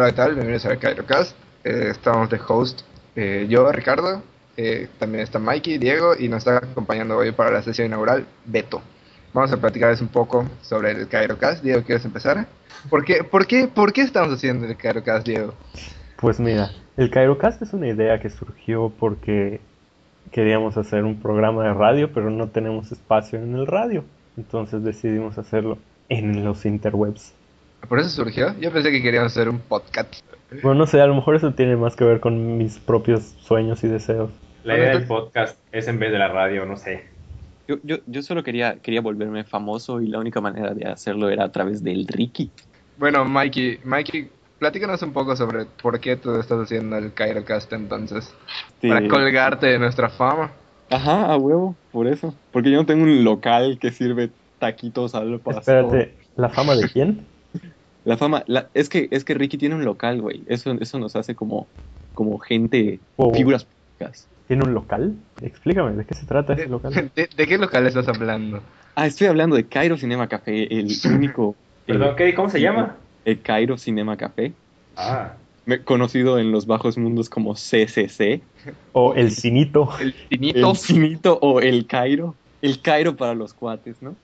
Hola, ¿qué tal? Bienvenidos a KairoCast. Estamos de host yo, Ricardo, también está Mikey, Diego, y nos está acompañando hoy para la sesión inaugural, Beto. Vamos a platicarles un poco sobre el KairoCast. Diego, ¿quieres empezar? ¿Por qué estamos haciendo el KairoCast, Diego? Pues mira, el Cairocast es una idea que surgió porque queríamos hacer un programa de radio, pero no tenemos espacio en el radio. Entonces decidimos hacerlo en los interwebs. ¿Por eso surgió? Yo pensé que queríamos hacer un podcast. Bueno, no sé, a lo mejor eso tiene más que ver con mis propios sueños y deseos. La Bueno, idea del entonces, podcast es en vez de la radio, no sé. Yo solo quería volverme famoso y la única manera de hacerlo era a través del Ricky. bueno, Mikey, platícanos un poco sobre por qué tú estás haciendo el KairoCast entonces. Para De- colgarte de nuestra fama. Ajá, a huevo, por eso. Porque yo no tengo un local que sirve taquitos al pastor. Espérate, ¿la fama de quién? La fama, es que Ricky tiene un local, güey. Eso nos hace como gente, ¿O figuras públicas. tiene un local? Explícame, ¿de qué se trata ese ¿De, local? de qué local estás hablando? Ah, estoy hablando de Cairo Cinema Café, el único, Perdón, ¿qué? ¿Cómo se llama? el Cairo Cinema Café, Ah, conocido en los bajos mundos como CCC. ¿O el Cinito? El Tinito. El Cinito o el Cairo. El Cairo para los cuates, ¿no?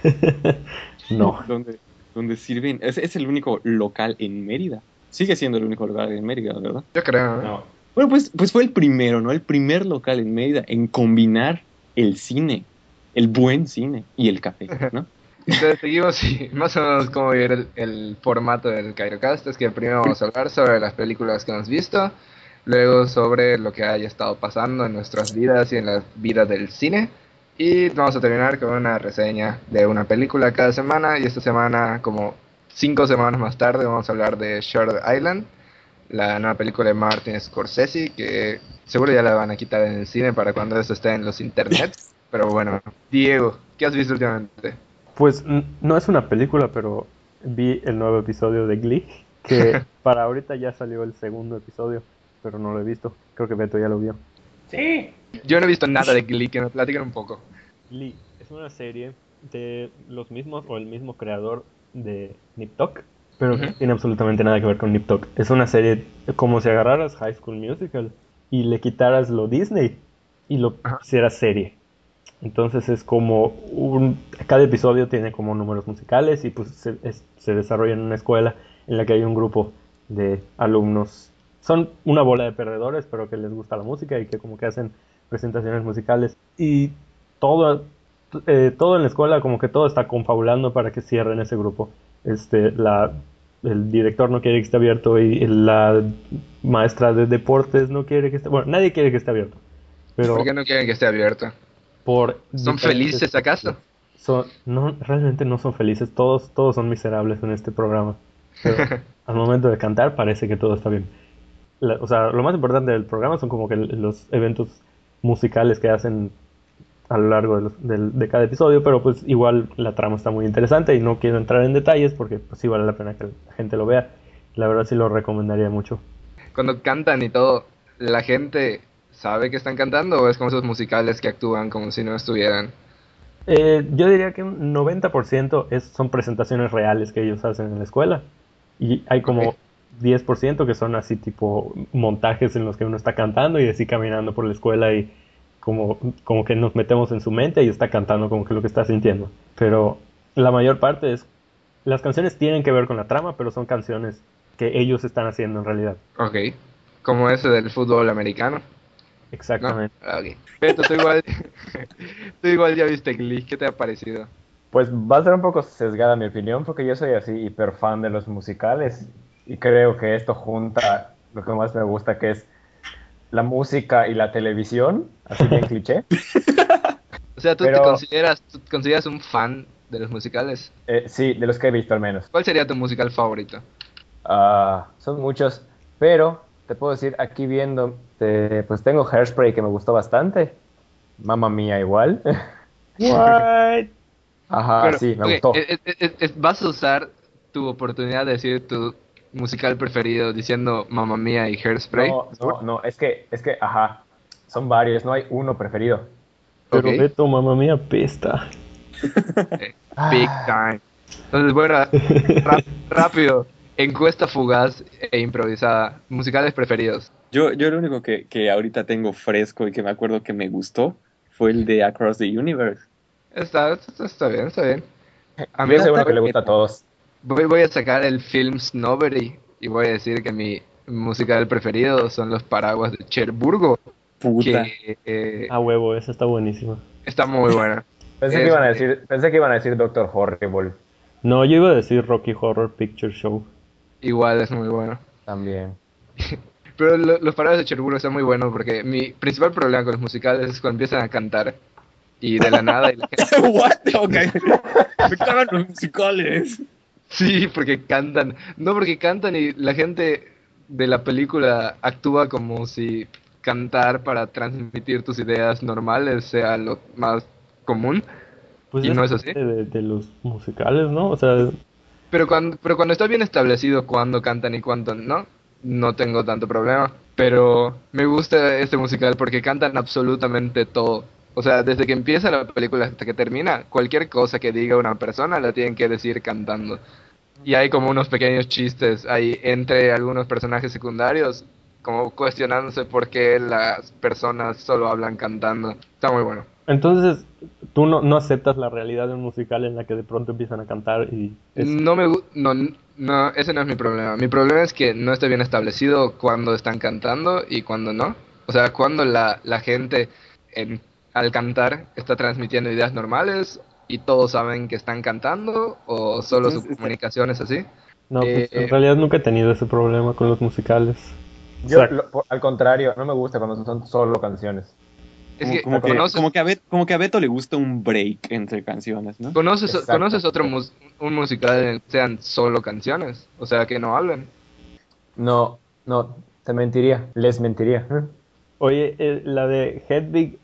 No. Donde sirven. Es el único local en Mérida. Sigue siendo el único local en Mérida, ¿verdad? Yo creo, ¿eh? no. Bueno, pues fue el primero, ¿no? El primer local en Mérida en combinar el cine, el buen cine y el café, ¿no? Entonces seguimos y más o menos cómo va a ir el formato del KairoCast. Es que primero vamos a hablar sobre las películas que hemos visto, luego sobre lo que haya estado pasando en nuestras vidas y en la vida del cine, y vamos a terminar con una reseña de una película cada semana. Y esta semana, como 5 semanas más tarde, vamos a hablar de Shutter Island, la nueva película de Martin Scorsese, que seguro ya la van a quitar en el cine para cuando eso esté en los internet. Pero bueno, Diego, ¿qué has visto últimamente? Pues no es una película, pero vi el nuevo episodio de Glee, que para ahorita ya salió el segundo episodio, pero no lo he visto. Creo que Beto ya lo vio. Sí. Yo no he visto nada de Glee, que me platican un poco. Glee es una serie de los mismos o el mismo creador de Nip Tuck, pero que Ujú. no tiene absolutamente nada que ver con Nip Tuck. Es una serie como si agarraras High School Musical y le quitaras lo Disney y lo Ajá. hicieras serie. Entonces es como cada episodio tiene como números musicales y pues se desarrolla en una escuela en la que hay un grupo de alumnos. Son una bola de perdedores, pero que les gusta la música y que como que hacen presentaciones musicales. Y todo, todo en la escuela, como que todo está confabulando para que cierren ese grupo. El director no quiere que esté abierto y la maestra de deportes no quiere que esté... Bueno, nadie quiere que esté abierto. ¿Por Pero qué no quieren que esté abierto? por ¿Son diferentes felices acaso? motivos. No, realmente no son felices, todos son miserables en este programa, pero al momento de cantar parece que todo está bien. O sea, lo más importante del programa son como que los eventos musicales que hacen a lo largo de cada episodio, pero pues igual la trama está muy interesante y no quiero entrar en detalles porque pues sí vale la pena que la gente lo vea. La verdad sí lo recomendaría mucho. Cuando cantan y todo, ¿la gente sabe que están cantando o es como esos musicales que actúan como si no estuvieran? Yo diría que un 90% son presentaciones reales que ellos hacen en la escuela. Y hay Ok. como 10% que son así tipo montajes en los que uno está cantando y así caminando por la escuela y como que nos metemos en su mente y está cantando como que lo que está sintiendo. Pero la mayor parte las canciones tienen que ver con la trama, pero son canciones que ellos están haciendo en realidad. Ok. Como ese del fútbol americano, ¿no? Exactamente. Ok. Pero tú igual, tú igual ya viste Glee, ¿qué te ha parecido? Pues va a ser un poco sesgada mi opinión porque yo soy así hiper fan de los musicales y creo que esto junta lo que más me gusta que es la música y la televisión, así bien cliché, O sea, pero tú te consideras un fan de los musicales. sí, de los que he visto al menos. ¿Cuál sería tu musical favorito? Son muchos, pero te puedo decir aquí viendo, pues tengo Hairspray que me gustó bastante, Mamma Mía igual, What? ajá, Bueno, sí, me ok, gustó. vas a usar tu oportunidad de decir tu musical preferido diciendo Mamma Mía y Hairspray, No, ¿seguro? no, no, ajá, son varios, no hay uno preferido. Ok, Pero Beto, mamá mía, pesta. big Ah, time. Entonces, bueno, rápido. Encuesta fugaz e improvisada. Musicales preferidos. Yo lo único que ahorita tengo fresco y que me acuerdo que me gustó fue el de Across the Universe. Está bien, está bien. A mí Yo sé uno Canta que le gusta a todos. voy a sacar el film Snobbery y voy a decir que mi musical preferido son Los Paraguas de Cherburgo, puta. que A huevo, esa está buenísima. está muy buena. Pensé que Es- iban a decir Doctor Horrible No, yo iba a decir Rocky Horror Picture Show. Igual es muy bueno. también. Pero Los Paraguas de Cherburgo están muy buenos porque mi principal problema con los musicales es cuando empiezan a cantar y de la nada y la gente... What? Okay. Me cagan los musicales. Sí, porque cantan. No, porque cantan y la gente de la película actúa como si cantar para transmitir tus ideas normales sea lo más común. Pues Y es no es así. parte de los musicales, ¿no? O sea, Pero cuando está bien establecido cuándo cantan y cuándo no, no tengo tanto problema. Pero me gusta este musical porque cantan absolutamente todo. O sea, desde que empieza la película hasta que termina, cualquier cosa que diga una persona la tienen que decir cantando. Y hay como unos pequeños chistes ahí entre algunos personajes secundarios, como cuestionándose por qué las personas solo hablan cantando. Está muy bueno. entonces tú no aceptas la realidad de un musical en la que de pronto empiezan a cantar y es... No, ese no es mi problema. Mi problema es que no está bien establecido cuándo están cantando y cuándo no. O sea, cuando la gente en- al cantar está transmitiendo ideas normales y todos saben que están cantando o solo su Entonces, comunicación es así. No, pues en Eh, realidad nunca he tenido ese problema con los musicales. O Yo, sea, al contrario, no me gusta cuando son solo canciones. es que como que a Beto le gusta un break entre canciones, ¿no? ¿Conoces Exactamente. un musical en el que sean solo canciones? O sea, que no hablen. No, no, te mentiría, les mentiría. oye, la de Hedwig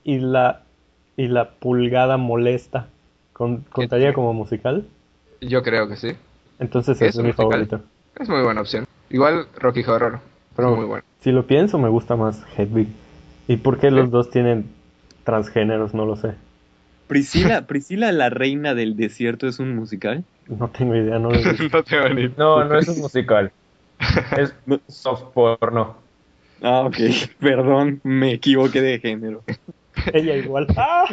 y la pulgada molesta, Que ¿contaría como musical? yo creo que sí. Entonces es Es de un mi musical. favorito. Es muy buena opción. Igual Rocky Horror. Es Pero muy bueno. si lo pienso, me gusta más Hedwig. ¿Y por qué ¿Sí? los dos tienen transgéneros? No lo sé. Priscila, la reina del desierto, es un musical. No tengo idea, no lo he visto. No tengo ni No, no puta es un musical, es No- soft porno. Ah, ok, perdón, me equivoqué de género. Ella igual.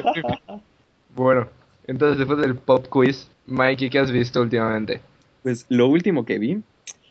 Bueno, entonces después del pop quiz, Mikey, ¿qué has visto últimamente? Pues lo último que vi,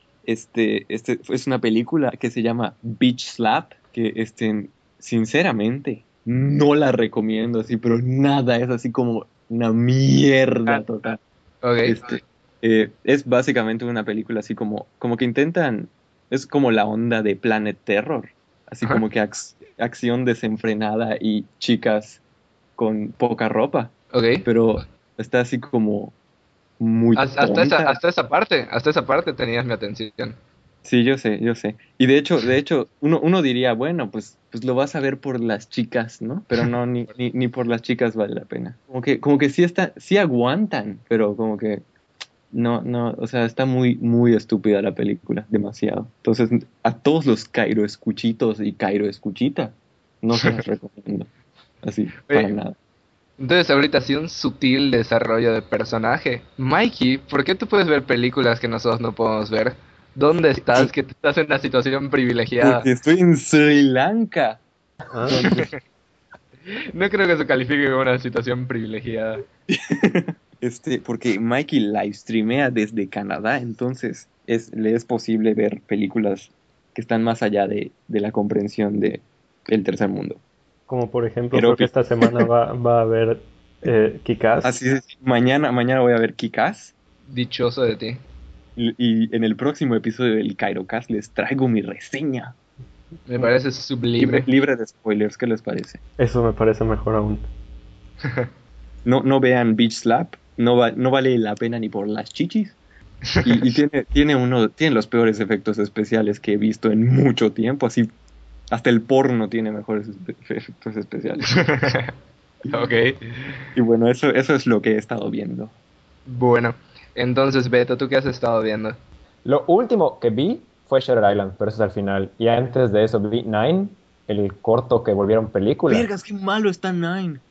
es una película que se llama Beach Slap, que sinceramente no la recomiendo así, pero nada, es así como una mierda total. Ok. Este, es básicamente una película así como que intentan, es como la onda de Planet Terror, así Ajá. como que acción desenfrenada y chicas con poca ropa, Ok. pero está así como muy tonta. Hasta esa parte tenías mi atención. Sí, yo sé, yo sé. Y de hecho, uno diría, bueno, pues lo vas a ver por las chicas, ¿no? Pero no, ni por las chicas vale la pena. Como que sí aguantan, pero como que no, o sea, está muy estúpida la película, demasiado. Entonces, a todos los Cairo escuchitos y Cairo escuchita, no se las recomiendo. Así, para Oye, nada. entonces ahorita sí un sutil desarrollo de personaje. Mikey, ¿por qué tú puedes ver películas que nosotros no podemos ver? ¿Dónde estás? Que estás en una situación privilegiada. Porque estoy en Sri Lanka. Ah, Entonces, No creo que se califique como una situación privilegiada. porque Mikey live streamea desde Canadá, entonces le es posible ver películas que están más allá de la comprensión de el tercer mundo. como por ejemplo, creo que Jeropi. esta semana va a haber Kick-Ass. Así es, mañana voy a ver Kick-Ass Dichoso de ti. y en el próximo episodio del Kairocast les traigo mi reseña. Me parece Libre, sublime. libre de spoilers, ¿qué les parece? Eso me parece mejor aún. No vean Beach Slap, no vale la pena ni por las chichis. Y tiene los peores efectos especiales que he visto en mucho tiempo, así hasta el porno tiene mejores efectos especiales. Ok. Y bueno, eso es lo que he estado viendo. Bueno, entonces Beto, ¿tú qué has estado viendo? Lo último que vi fue Shutter Island, pero eso es al final. Y antes de eso vi Nine, el corto que volvieron película. Vergas, qué malo está Nine.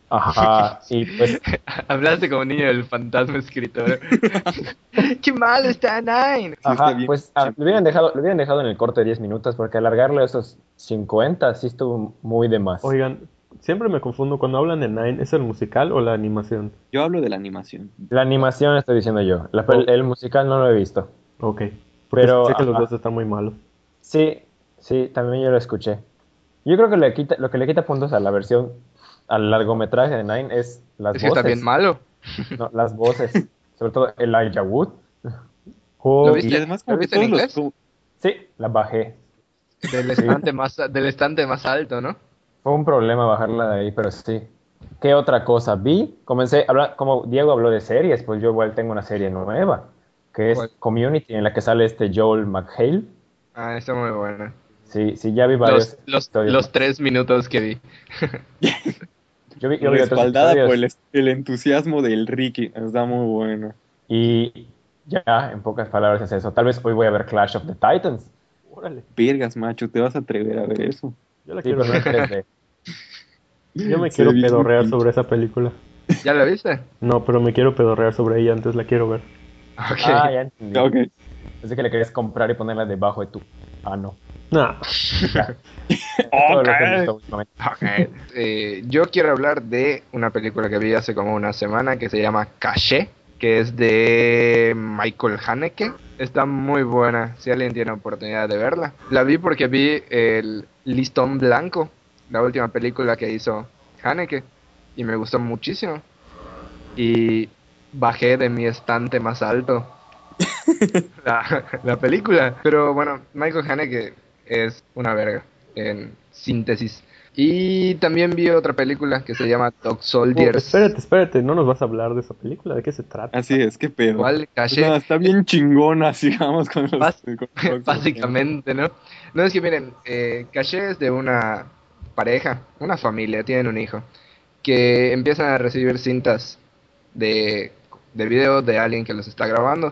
Ajá, y pues, Hablaste como niño del fantasma escritor. ¡Qué mal está Nine! Sí, está ajá, bien. pues lo hubieran dejado en el corte de 10 minutos porque alargarlo a esos 50 sí estuvo muy de más. Oigan, siempre me confundo cuando hablan de Nine, ¿es el musical o la animación? Yo hablo de la animación. La animación estoy diciendo yo, Oh, el musical no lo he visto, ok, porque pero sé que los ajá, dos están muy malos. sí, sí, también yo lo escuché. Yo creo que lo que le quita puntos a la versión, al largometraje de Nine es las Es que está bien voces, malo. no, las voces, sobre todo Elijah Wood. ¿Lo Oh, Y viste? además ¿Lo como que viste en todos los... inglés? Sí, la bajé. Sí, Del estante más alto, ¿no? fue un problema bajarla de ahí, pero sí. ¿Qué otra cosa? Como Diego habló de series, pues yo igual tengo una serie nueva, que es ¿Cuál? Community, en la que sale este Joel McHale. Ah, está muy buena. Sí, sí, ya vi varios episodios Los más. 3 minutos que vi. Yo vi otros Respaldada por episodios el entusiasmo del Ricky. Está muy bueno. y ya, en pocas palabras es eso. Tal vez hoy voy a ver Clash of the Titans. órale, Vergas, macho, ¿te vas a atrever a ver eso? yo la Sí, quiero pero no en ver. 3D. Yo me Se ve quiero bien pedorrear pinche. sobre esa película. ¿Ya la viste? No, pero me quiero pedorrear sobre ella, antes la quiero ver. Ah, Ok. ya entendí. Ok. Pensé que le querías comprar y ponerla debajo de tu... Ah, no. Nah, Ya. Es todo Ok. lo que he visto últimamente. Ok. Yo quiero hablar de una película que vi hace como una semana que se llama Caché, que es de Michael Haneke. Está muy buena, si alguien tiene oportunidad de verla. La vi porque vi el Listón Blanco, la última película que hizo Haneke, y me gustó muchísimo. Y bajé de mi estante más alto la película. Pero bueno, Michael Haneke es una verga, en síntesis. Y también vi otra película que se llama Dog Soldiers. espérate, no nos vas a hablar de esa película, ¿de qué se trata? Así es, qué pedo. ¿Cuál? Pues nada, Caché. está bien chingona, sigamos con Bás- con los próximos temas. Básicamente, ¿no? No es que miren, Caché es de una pareja, una familia, tienen un hijo, que empiezan a recibir cintas de, de video de alguien que los está grabando.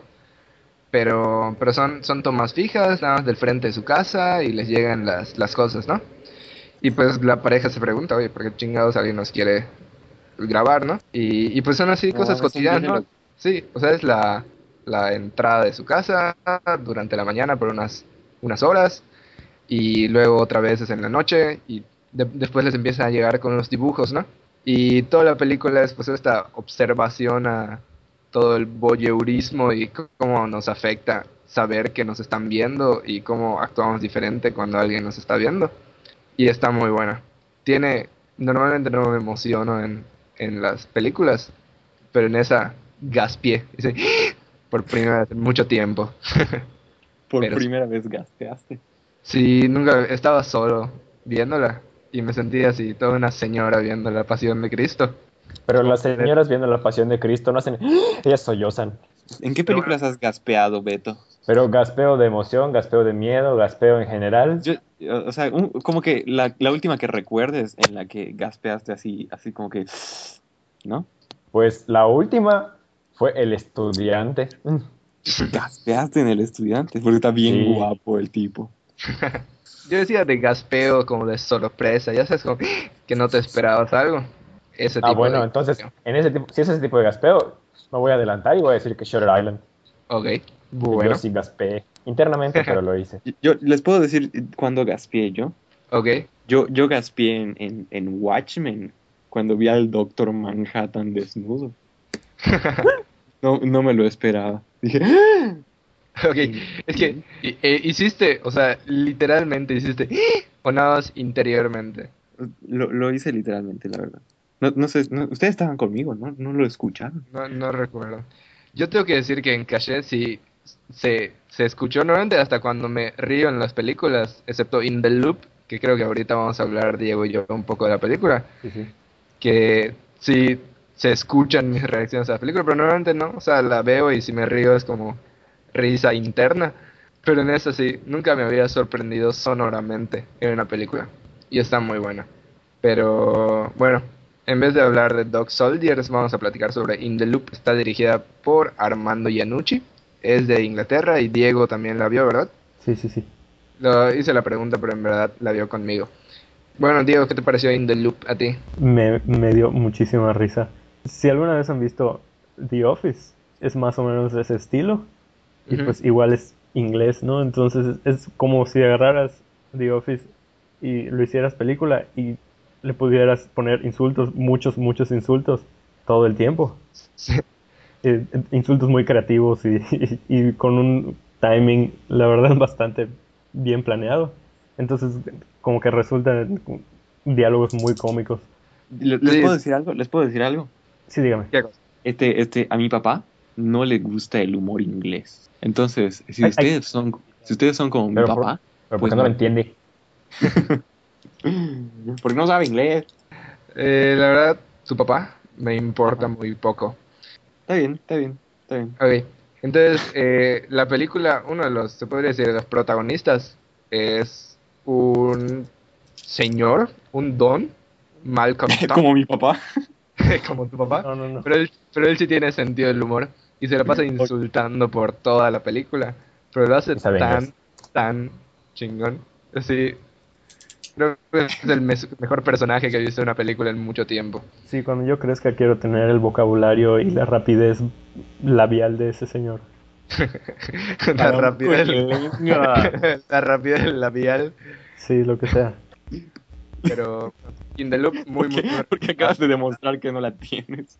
Pero son tomas fijas, nada más del frente de su casa y les llegan las cosas, ¿no? Y pues la pareja se pregunta, oye, ¿por qué chingados alguien nos quiere grabar, ¿no? Y pues son así No, cosas es un cotidianas, viaje ¿no? loco. Sí, o sea, es la entrada de su casa durante la mañana por unas horas y luego otra vez es en la noche y después les empiezan a llegar con unos dibujos, ¿no? Y toda la película es pues esta observación a todo el voyeurismo y cómo nos afecta saber que nos están viendo y cómo actuamos diferente cuando alguien nos está viendo. Y está muy buena. Normalmente no me emociono en las películas, pero en esa gaspié, dice, por primera vez en mucho tiempo. Por Pero primera vez gasteaste. sí, nunca estaba solo viéndola y me sentía así, toda una señora viendo la Pasión de Cristo. Pero Como las señoras viendo la Pasión de Cristo no hacen... Ellas sollozan. ¿En qué Pero bueno, películas has gaspeado, Beto? Pero gaspeo de emoción, gaspeo de miedo, gaspeo en general. Yo, o sea, como que la última que recuerdes en la que gaspeaste así, así como que, ¿no? Pues la última fue El Estudiante. Gaspeaste en el estudiante, porque está bien Sí. guapo el tipo. yo decía de gaspeo como de sorpresa, ya sabes, como que no te esperabas algo. Ese Ah, tipo bueno, de entonces, gaspeo. si es ese tipo de gaspeo, me voy a adelantar y voy a decir que Shutter Island. Ok, Que yo bueno, sí gaspeé. Internamente, pero lo hice. Yo les puedo decir cuándo gaspeé yo. ok. Yo gaspeé en Watchmen, cuando vi al Doctor Manhattan desnudo. No, no me lo esperaba. Dije, ¡ah! Ok, es que hiciste, o sea, literalmente hiciste, o nada más interiormente. Lo hice literalmente, la verdad. No, no sé, ustedes estaban conmigo, ¿no? No lo escucharon. No, no recuerdo. Yo tengo que decir que en Caché sí se escuchó normalmente hasta cuando me río en las películas, excepto In the Loop, que creo que ahorita vamos a hablar Diego y yo un poco de la película, Sí, sí. que sí se escuchan mis reacciones a la película, pero normalmente no, o sea, la veo y si me río es como risa interna, pero en esta sí, nunca me había sorprendido sonoramente en una película y está muy buena. Pero bueno, en vez de hablar de Dog Soldiers, vamos a platicar sobre In the Loop. Está dirigida por Armando Iannucci, es de Inglaterra y Diego también la vio, ¿verdad? Sí, sí, sí. Hice la pregunta, pero en verdad la vio conmigo. Bueno, Diego, ¿qué te pareció In the Loop a ti? Me dio muchísima risa. Si alguna vez han visto The Office, es más o menos de ese estilo. Y Ujú. pues igual es inglés, ¿no? Entonces es como si agarraras The Office y lo hicieras película y le pudieras poner insultos, muchos, muchos insultos todo el tiempo. Sí. Insultos muy creativos y con un timing, la verdad, bastante bien planeado. Entonces, como que resultan diálogos muy cómicos. ¿Les Sí, puedo decir algo? ¿Les puedo decir algo? Sí, dígame. ¿qué cosa? A mi papá no le gusta el humor inglés. Entonces, Ay, si ustedes son como mi Pero por, papá, pero ¿por pues qué no lo no. entiende? Porque no sabe inglés. La verdad, su papá me importa Ajá. muy poco. Está bien, está bien, está bien. Ok, entonces, la película, uno de los, se podría decir, de los protagonistas es un señor, un don, Malcolm Tuck, Como mi papá. como tu papá, no, no, no. pero él sí tiene sentido del humor y se la pasa insultando por toda la película, pero lo hace Y sabe inglés. tan chingón. Así, creo que es el mejor personaje que he visto en una película en mucho tiempo. Sí, cuando yo crezca quiero tener el vocabulario y la rapidez labial de ese señor. La Tronco rapidez, de lenga. la rapidez labial, Sí, lo que sea. pero In the Loop, muy, muy, muy Porque recomendable. acabas de demostrar que no la tienes.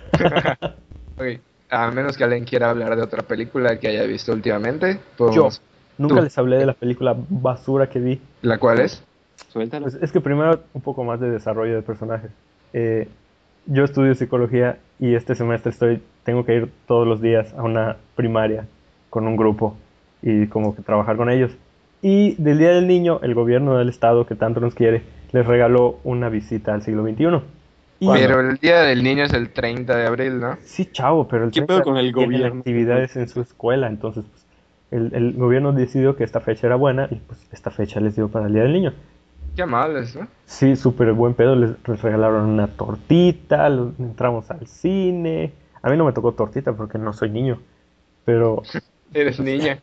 Ok, a menos que alguien quiera hablar de otra película que haya visto últimamente, Yo podemos. nunca Tú, les hablé de la película basura que vi. ¿la cual es? Suéltalo. Pues es que primero un poco más de desarrollo de personajes. Eh, yo estudio psicología y este semestre tengo que ir todos los días a una primaria con un grupo y como que trabajar con ellos. Y del Día del Niño, el gobierno del estado que tanto nos quiere les regaló una visita al siglo XXI. Y ¿Cuándo? Pero el Día del Niño es el 30 de abril, ¿no? sí, chavo, pero el ¿Qué pedo 30 con el tienen gobierno? actividades en su escuela, entonces pues, el gobierno decidió que esta fecha era buena y pues esta fecha les dio para el Día del Niño. Qué amables, ¿no? Sí, súper buen pedo. Les regalaron una tortita, entramos al cine. A mí no me tocó tortita porque no soy niño, pero Eres pues, niña.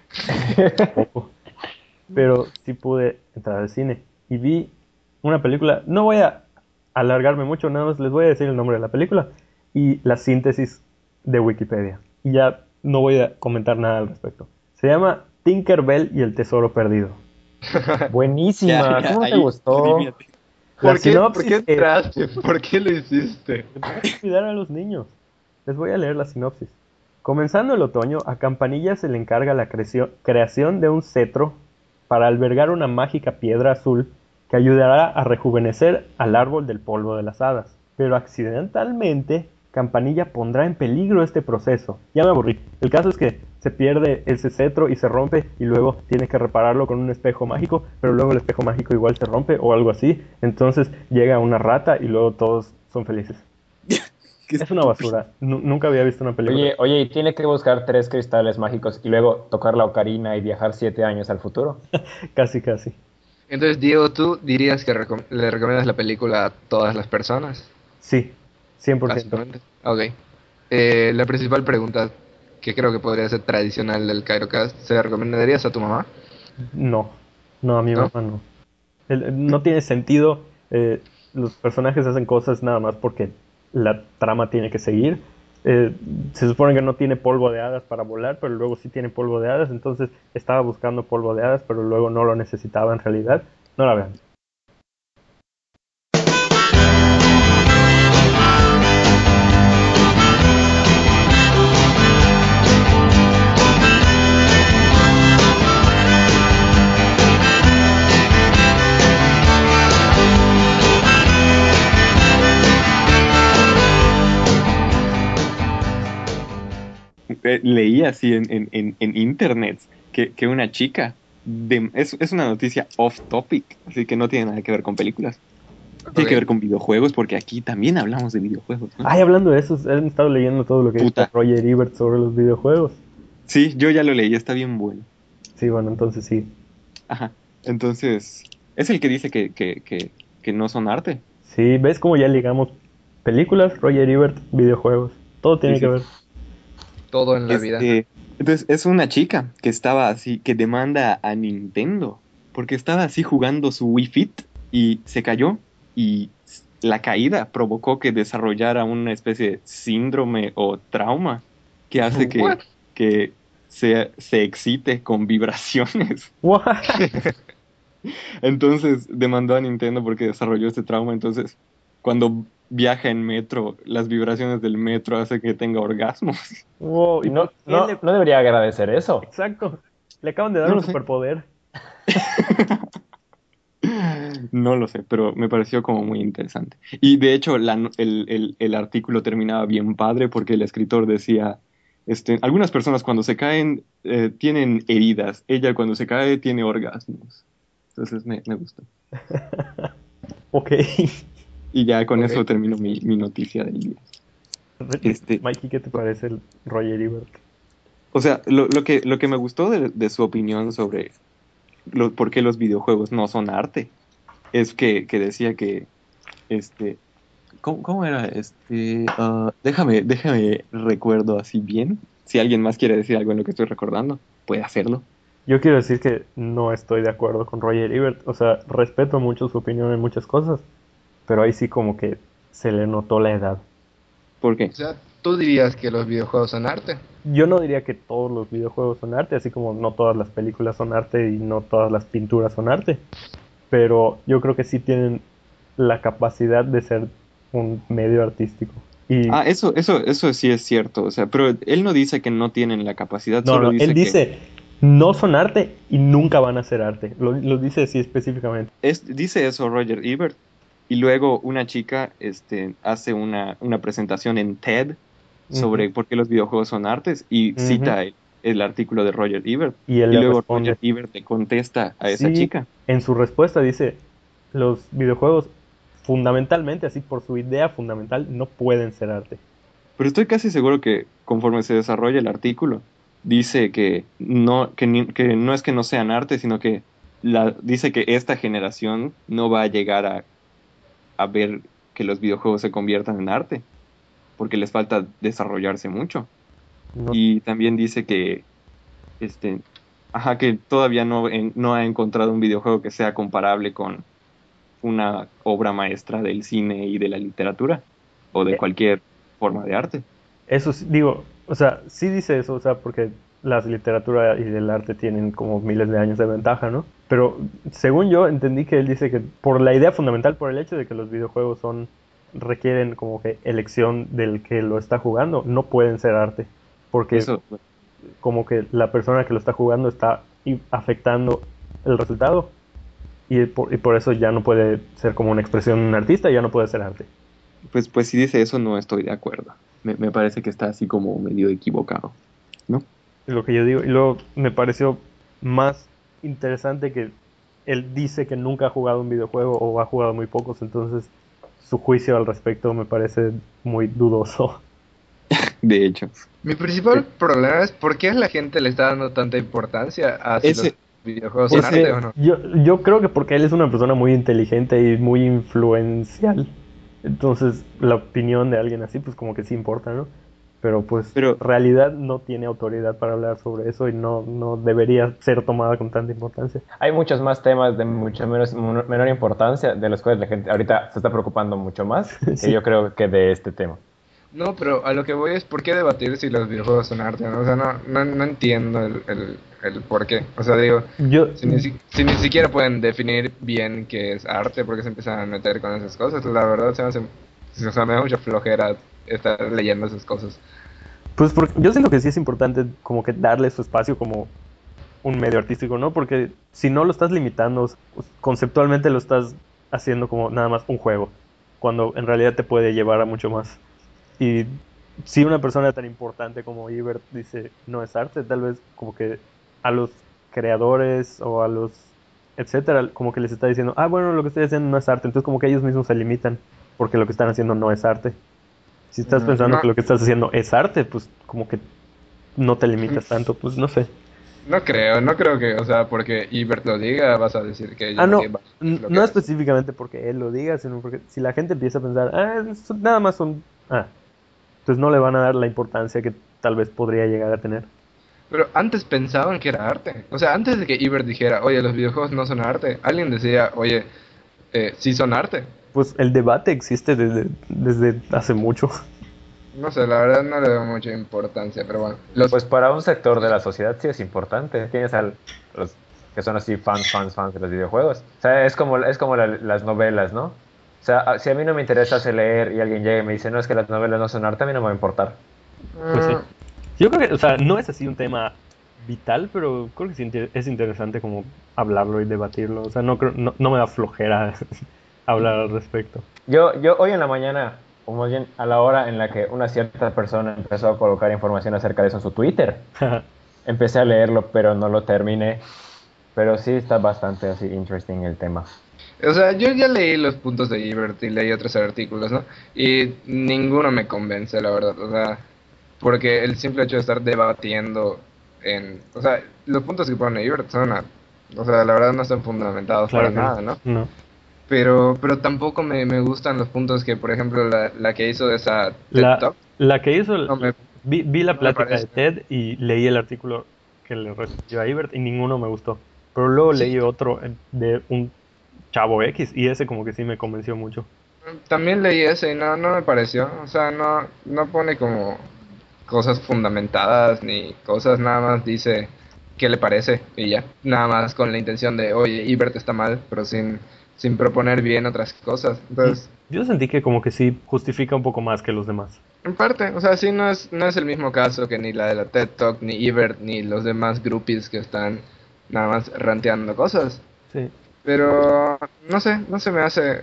poco. Pero sí pude entrar al cine y vi una película. No voy a alargarme mucho, nada más les voy a decir el nombre de la película y la síntesis de Wikipedia. Y ya no voy a comentar nada al respecto. Se llama Tinkerbell y el tesoro perdido. Ya, Buenísima. ya, ¿Cómo no te ahí, gustó? redímete. La ¿Por qué sinopsis es entraste? ¿Por qué lo hiciste? Tengo que cuidar a los niños. Les voy a leer la sinopsis. Comenzando el otoño, a Campanilla se le encarga la creación de un cetro para albergar una mágica piedra azul que ayudará a rejuvenecer al árbol del polvo de las hadas. Pero accidentalmente, Campanilla pondrá en peligro este proceso. Ya me aburrí. El caso es que se pierde ese cetro y se rompe y luego tiene que repararlo con un espejo mágico, pero luego el espejo mágico igual se rompe o algo así. Entonces llega una rata y luego todos son felices. Qué Es una estúpido. basura. Nunca había visto una película. Oye, y tiene que buscar 3 cristales mágicos y luego tocar la ocarina y viajar 7 años al futuro. Casi, casi. Entonces, Diego, ¿tú dirías que le recomiendas la película a todas las personas? Sí, 100%. Básicamente. Ok. La principal pregunta, que creo que podría ser tradicional del CairoCast, ¿se la recomendarías a tu mamá? No, no, a mi ¿No? mamá no. No tiene sentido. Los personajes hacen cosas nada más porque la trama tiene que seguir. Eh, Se supone que no tiene polvo de hadas para volar, pero luego sí tiene polvo de hadas. Entonces estaba buscando polvo de hadas, pero luego no lo necesitaba en realidad. No la vean. Leí así en internet que una chica es una noticia off topic, así que no tiene nada que ver con películas. Tiene que ver Ok. con videojuegos, porque aquí también hablamos de videojuegos, ¿no? Ay, hablando de eso, han estado leyendo todo lo que dice Puta. Roger Ebert sobre los videojuegos. Sí, yo ya lo leí, está bien bueno. Sí, bueno, entonces sí. Ajá. Entonces, es el que dice que no son arte. Sí, ¿ves cómo ya ligamos películas, Roger Ebert, videojuegos? Todo Sí, tiene que sí. ver. Todo en la vida. Entonces, es una chica que estaba así, que demanda a Nintendo, porque estaba así jugando su Wii Fit y se cayó y la caída provocó que desarrollara una especie de síndrome o trauma que hace What? que se excite con vibraciones. What? Entonces demandó a Nintendo porque desarrolló este trauma. Entonces, cuando viaja en metro, las vibraciones del metro hacen que tenga orgasmos. Wow, ¿y por No, qué no, no debería agradecer eso. Exacto, le acaban de dar No un lo sé. superpoder. No lo sé, pero me pareció como muy interesante. Y de hecho, el artículo terminaba bien padre porque el escritor decía, algunas personas cuando se caen tienen heridas, ella cuando se cae tiene orgasmos. Entonces me gustó. Ok. Y ya con Ok. eso termino mi noticia del día. Este, Mikey, ¿qué te parece el Roger Ebert? o sea, lo que me gustó de su opinión sobre por qué los videojuegos no son arte es que decía que este, ¿cómo era? Déjame recuerdo así bien. Si alguien más quiere decir algo en lo que estoy recordando, puede hacerlo. Yo quiero decir que no estoy de acuerdo con Roger Ebert. O sea, respeto mucho su opinión en muchas cosas, pero ahí sí como que se le notó la edad. ¿Por O qué? sea, tú dirías que los videojuegos son arte. Yo no diría que todos los videojuegos son arte, así como no todas las películas son arte y no todas las pinturas son arte, pero yo creo que sí tienen la capacidad de ser un medio artístico. Y Ah, eso sí es cierto. O sea, pero él no dice que no tienen la capacidad, no, solo no, él dice que dice, no son arte y nunca van a ser arte. Lo dice así específicamente. dice eso Roger Ebert. Y luego una chica hace una presentación en TED Ujú, sobre por qué los videojuegos son artes y ujú. cita el artículo de Roger Ebert. Y él Y le luego responde, Roger Ebert le contesta a esa sí, chica. en su respuesta dice, los videojuegos fundamentalmente, así por su idea fundamental, no pueden ser arte. Pero estoy casi seguro que conforme se desarrolla el artículo, dice que no es que no sean arte, sino que dice que esta generación no va a llegar a ver que los videojuegos se conviertan en arte, porque les falta desarrollarse mucho. No, Y también dice este, que todavía no ha encontrado un videojuego que sea comparable con una obra maestra del cine y de la literatura, o de eh, cualquier forma de arte. eso digo, o sea, sí dice eso, o sea, porque la literatura y el arte tienen como miles de años de ventaja, ¿no? Pero según yo entendí que él dice que por la idea fundamental, por el hecho de que los videojuegos requieren como que elección del que lo está jugando, no pueden ser arte, porque Eso, como que la persona que lo está jugando está afectando el resultado y por eso ya no puede ser como una expresión de un artista, ya no puede ser arte. pues si dice eso, no estoy de acuerdo. Me parece que está así como medio equivocado, ¿no? Es lo que yo digo. Y luego me pareció más interesante que él dice que nunca ha jugado un videojuego o ha jugado muy pocos, entonces su juicio al respecto me parece muy dudoso. De hecho, Mi principal problema es por qué la gente le está dando tanta importancia a si los ese, videojuegos son arte ese, o no. Yo creo que porque él es una persona muy inteligente y muy influencial. Entonces la opinión de alguien así pues como que sí importa, ¿no? Pero pues pero, en realidad no tiene autoridad para hablar sobre eso y no debería ser tomada con tanta importancia. Hay muchos más temas de mucho menor importancia de los cuales la gente ahorita se está preocupando mucho más que Sí. yo creo que de este tema. No, pero a lo que voy es por qué debatir si los videojuegos son arte, ¿no? O sea, no entiendo el por qué. O sea, digo, Yo, si ni siquiera pueden definir bien qué es arte, porque se empiezan a meter con esas cosas, la verdad o sea, me da mucha flojera estar leyendo esas cosas. Pues yo siento que sí es importante como que darle su espacio como un medio artístico, ¿no? Porque si no lo estás limitando, pues, conceptualmente lo estás haciendo como nada más un juego, cuando en realidad te puede llevar a mucho más. Y si una persona tan importante como Ebert dice no es arte, tal vez como que a los creadores o a los etcétera, como que les está diciendo, ah, bueno, lo que estoy haciendo no es arte, entonces como que ellos mismos se limitan porque lo que están haciendo no es arte. Si estás pensando No, que lo que estás haciendo es arte, pues como que no te limitas tanto, pues no sé. no creo que, o sea, porque Ibert lo diga, vas a decir Ah, no, que es lo que no hace. específicamente porque él lo diga, sino porque si la gente empieza a pensar, ah, nada más son, entonces no le van a dar la importancia que tal vez podría llegar a tener. Pero antes pensaban que era arte. O sea, antes de que Ibert dijera, oye, los videojuegos no son arte, alguien decía, oye, sí son arte. Pues el debate existe desde hace mucho. No sé, la verdad no le doy mucha importancia, pero bueno. Los, Pues para un sector de la sociedad sí es importante. Tienes a los que son así fans de los videojuegos. O sea, es como las novelas, ¿no? O sea, si a mí no me interesa leer y alguien llega y me dice, no, es que las novelas no son arte, a mí no me va a importar. Pues sí. mm, Yo creo que, o sea, no es así un tema vital, pero creo que sí es interesante como hablarlo y debatirlo. O sea, no me da flojera hablar al respecto. Yo hoy en la mañana, o más bien a la hora en la que una cierta persona empezó a colocar información acerca de eso en su Twitter, empecé a leerlo, pero no lo terminé. Pero sí está bastante así interesting el tema. o sea, yo ya leí los puntos de Ebert y leí otros artículos, ¿no? Y ninguno me convence, la verdad. O sea, porque el simple hecho de estar debatiendo o sea, los puntos que pone Ebert o sea, la verdad no están fundamentados para Claro que no. nada, ¿no? No. Pero tampoco me gustan los puntos que, por ejemplo, la que hizo de esa TED La, Talk, la que hizo, no me, vi la no me plática de parece. TED y leí el artículo que le respondió a Ibert y ninguno me gustó. Pero luego Sí, leí otro de un chavo X y ese como que sí me convenció mucho. también leí ese y no me pareció. O sea, no pone como cosas fundamentadas ni cosas, nada más dice qué le parece y ya. Nada más con la intención de, oye, Ibert está mal, pero sin proponer bien otras cosas. Entonces, Yo sentí que como que sí justifica un poco más que los demás. en parte, o sea, sí, no es el mismo caso que ni la de la TED Talk, ni Ebert, ni los demás groupies que están nada más ranteando cosas. Sí. Pero no se me hace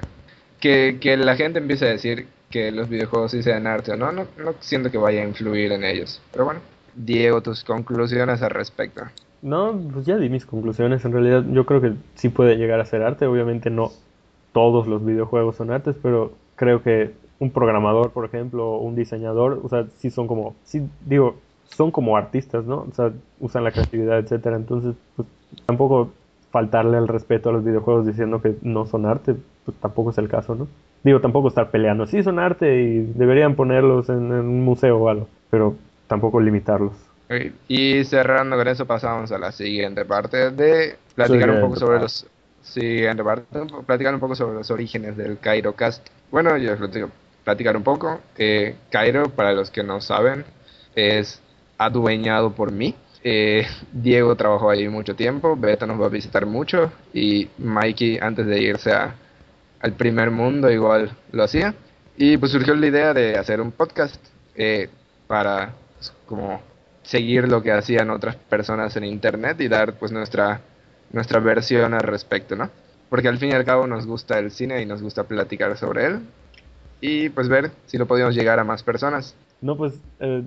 que la gente empiece a decir que los videojuegos sí sean arte o no siento que vaya a influir en ellos. Pero bueno, Diego, tus conclusiones al respecto. No, pues ya di mis conclusiones. En realidad yo creo que sí puede llegar a ser arte. Obviamente no todos los videojuegos son artes, pero creo que un programador, por ejemplo, o un diseñador, o sea, sí son como, sí digo, son como artistas, ¿no? O sea, usan la creatividad, etcétera. Entonces, pues tampoco faltarle el respeto a los videojuegos diciendo que no son arte, pues tampoco es el caso, ¿no? Digo, tampoco estar peleando. Sí son arte y deberían ponerlos en un museo o algo, pero tampoco limitarlos. Ok, y cerrando con eso pasamos a la siguiente parte de platicar un poco Siguiente sobre parte. los siguiente parte, platicar un poco sobre los orígenes del Cairo Cast. Bueno, yo les platico, platicar un poco. Cairo, para los que no saben, es adueñado por mí. Diego trabajó ahí mucho tiempo, Beto nos va a visitar mucho y Mikey antes de irse al primer mundo igual lo hacía. Y pues surgió la idea de hacer un podcast para pues, como seguir lo que hacían otras personas en internet y dar pues nuestra versión al respecto, ¿no? Porque al fin y al cabo nos gusta el cine y nos gusta platicar sobre él y pues ver si lo podíamos llegar a más personas. No, pues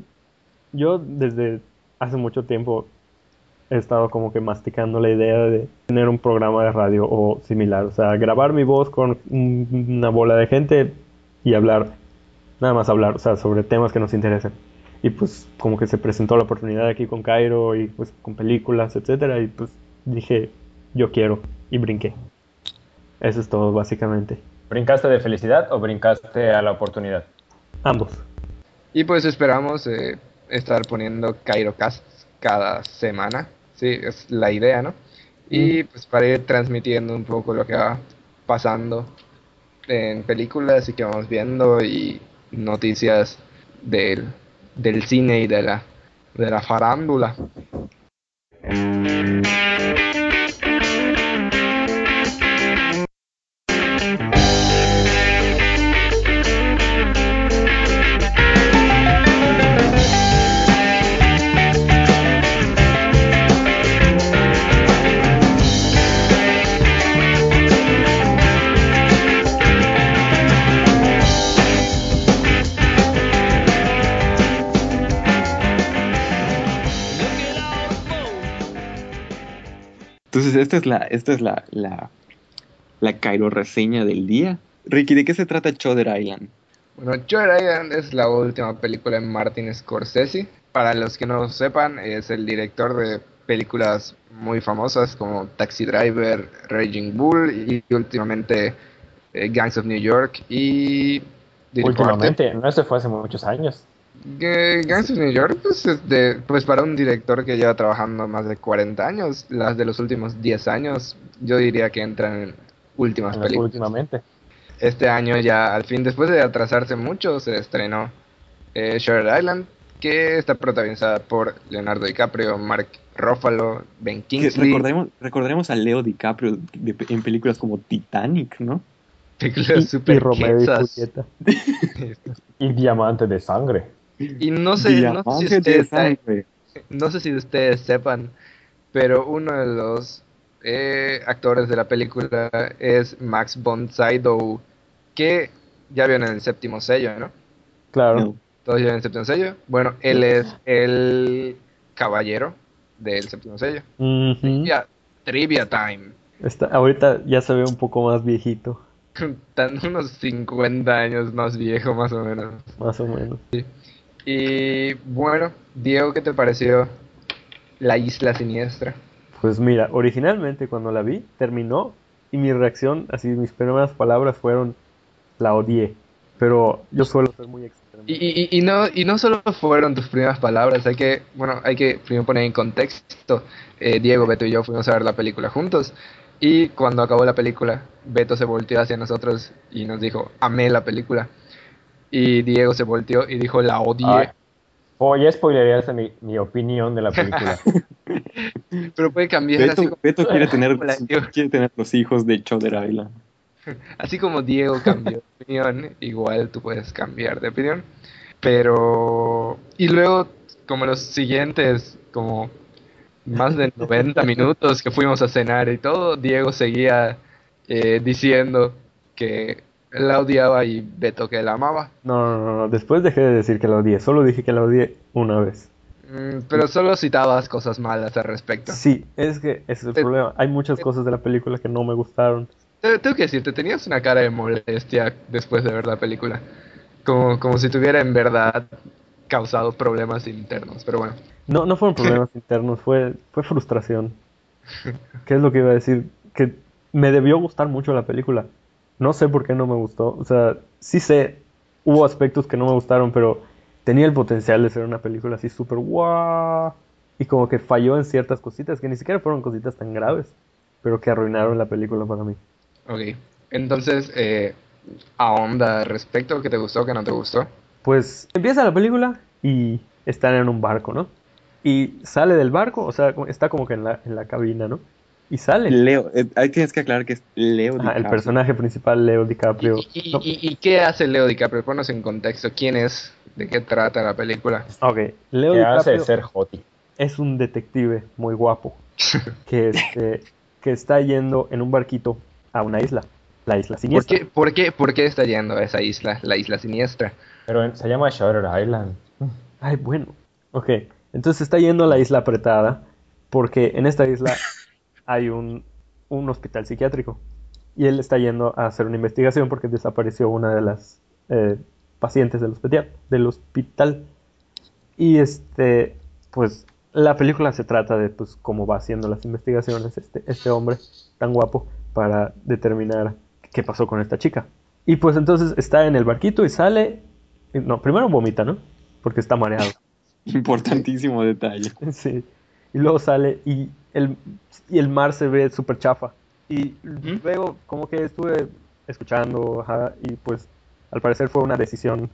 yo desde hace mucho tiempo he estado como que masticando la idea de tener un programa de radio o similar, o sea, grabar mi voz con una bola de gente y hablar, nada más hablar, o sea, sobre temas que nos interesen. Y pues como que se presentó la oportunidad aquí con Cairo y pues con películas, etcétera, y pues dije, yo quiero y brinqué. Eso es todo básicamente. ¿Brincaste de felicidad o brincaste a la oportunidad? Ambos. Y pues esperamos estar poniendo Cairocast cada semana. Sí, es la idea, ¿no? Y pues para ir transmitiendo un poco lo que va pasando en películas y que vamos viendo y noticias del, del cine y de la farándula. Entonces, esta es la Cairo reseña del día. Ricky, ¿de qué se trata Choder Island? Bueno, Joe Island es la última película de Martin Scorsese. Para los que no lo sepan, es el director de películas muy famosas como Taxi Driver, Raging Bull y últimamente Gangs of New York y The Departed. Últimamente, no, eso fue hace muchos años. Gangs of New York, pues, pues para un director que lleva trabajando más de 40 años, las de los últimos 10 años, yo diría que entran últimas películas. Últimamente. Este año ya, al fin, después de atrasarse mucho, se estrenó Shutter Island, que está protagonizada por Leonardo DiCaprio, Mark Ruffalo, Ben Que Kingsley, recordaremos a Leo DiCaprio en películas como Titanic, ¿no? películas Y super Romeo y quetzas. Julieta. Y Diamante de Sangre. Y no sé si Diamante de ustedes, sangre. no sé si ustedes sepan, pero uno de los actores de la película es Max von Sydow, que ya vieron el séptimo sello, ¿no? Claro. No. Todos ya vieron el séptimo sello. Bueno, él es el caballero del séptimo sello. Ujú. Trivia time. Ahorita ya se ve un poco más viejito, Tan unos 50 años más viejo, más o menos. más o menos. Y bueno, Diego, ¿qué te pareció La Isla Siniestra? Pues mira, originalmente cuando la vi, terminó y mi reacción, así mis primeras palabras fueron, la odié. Pero yo suelo ser muy extremo. Y no solo fueron tus primeras palabras, hay que primero poner en contexto. Diego, Beto y yo fuimos a ver la película juntos. Y cuando acabó la película, Beto se volteó hacia nosotros y nos dijo, amé la película. Y Diego se volteó y dijo, la odié. Ah, ya spoilerías mi opinión de la película. Pero puede cambiar Beto Diego. quiere tener los hijos de Shutter Island. Así como Diego cambió de opinión, igual tú puedes cambiar de opinión. Pero... Y luego, como los siguientes, como más de 90 minutos que fuimos a cenar y todo, Diego seguía diciendo que la odiaba y Beto que la amaba. No. Después dejé de decir que la odié. Solo dije que la odié una vez. Pero solo citabas cosas malas al respecto. Sí, es que ese es el Te- problema. Hay muchas cosas de la película que no me gustaron. Tengo que decirte, tenías una cara de molestia después de ver la película. Como si tuviera en verdad causado problemas internos. Pero bueno. No fueron problemas internos, fue frustración. ¿Qué es lo que iba a decir? Que me debió gustar mucho la película. No sé por qué no me gustó. O sea, sí sé, hubo aspectos que no me gustaron, pero tenía el potencial de ser una película así súper guau. Y como que falló en ciertas cositas, que ni siquiera fueron cositas tan graves, pero que arruinaron la película para mí. Ok. Entonces, ahonda respecto, ¿qué te gustó, qué no te gustó? Pues empieza la película y están en un barco, ¿no? Y sale del barco, o sea, está como que en la cabina, ¿no? Y sale. Leo, ahí tienes que aclarar que es Leo Ajá, el DiCaprio. personaje principal, Leo DiCaprio. No, ¿Y qué hace Leo DiCaprio? Ponos en contexto. ¿Quién es? ¿De qué trata la película? ok, Leo ¿Qué hace DiCaprio ser Joti? es un detective muy guapo que está yendo en un barquito a una isla, la isla ¿Por siniestra. qué está yendo a esa isla, la isla siniestra? Pero se llama Shutter Island. Ay, bueno. Ok, entonces está yendo a la isla apretada porque en esta isla hay un hospital psiquiátrico y él está yendo a hacer una investigación porque desapareció una de las pacientes del hospital. Y pues la película se trata de pues cómo va haciendo las investigaciones este hombre tan guapo para determinar qué pasó con esta chica. Y pues entonces está en el barquito y sale, no, primero vomita, ¿no? Porque está mareado. Importantísimo detalle. Sí. Y luego sale y el mar se ve súper chafa. Y luego como que estuve escuchando, ajá, y pues al parecer fue una decisión,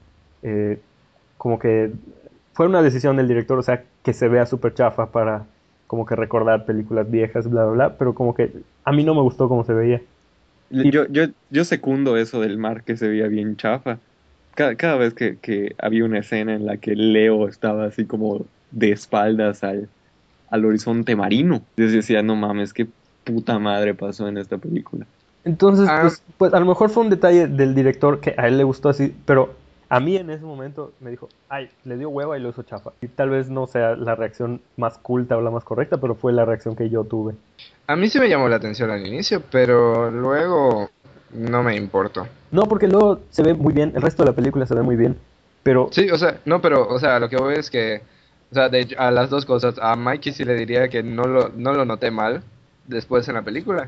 como que fue una decisión del director, o sea, que se vea súper chafa para como que recordar películas viejas, bla, bla, bla, pero como que a mí no me gustó cómo se veía. Y Yo secundo eso del mar que se veía bien chafa. Cada vez que había una escena en la que Leo estaba así como de espaldas al horizonte marino, yo decía, no mames, qué puta madre pasó en esta película. entonces, Ah, pues a lo mejor fue un detalle del director que a él le gustó así, pero a mí en ese momento me dijo, ay, le dio hueva y lo hizo chafa. Y tal vez no sea la reacción más culta o la más correcta, pero fue la reacción que yo tuve. a mí sí me llamó la atención al inicio, pero luego no me importó. No, porque luego se ve muy bien, el resto de la película se ve muy bien, pero Sí, o sea, no, pero, o sea, lo que voy es que, o sea, de hecho, a las dos cosas, a Mikey sí le diría que no lo noté mal después en la película,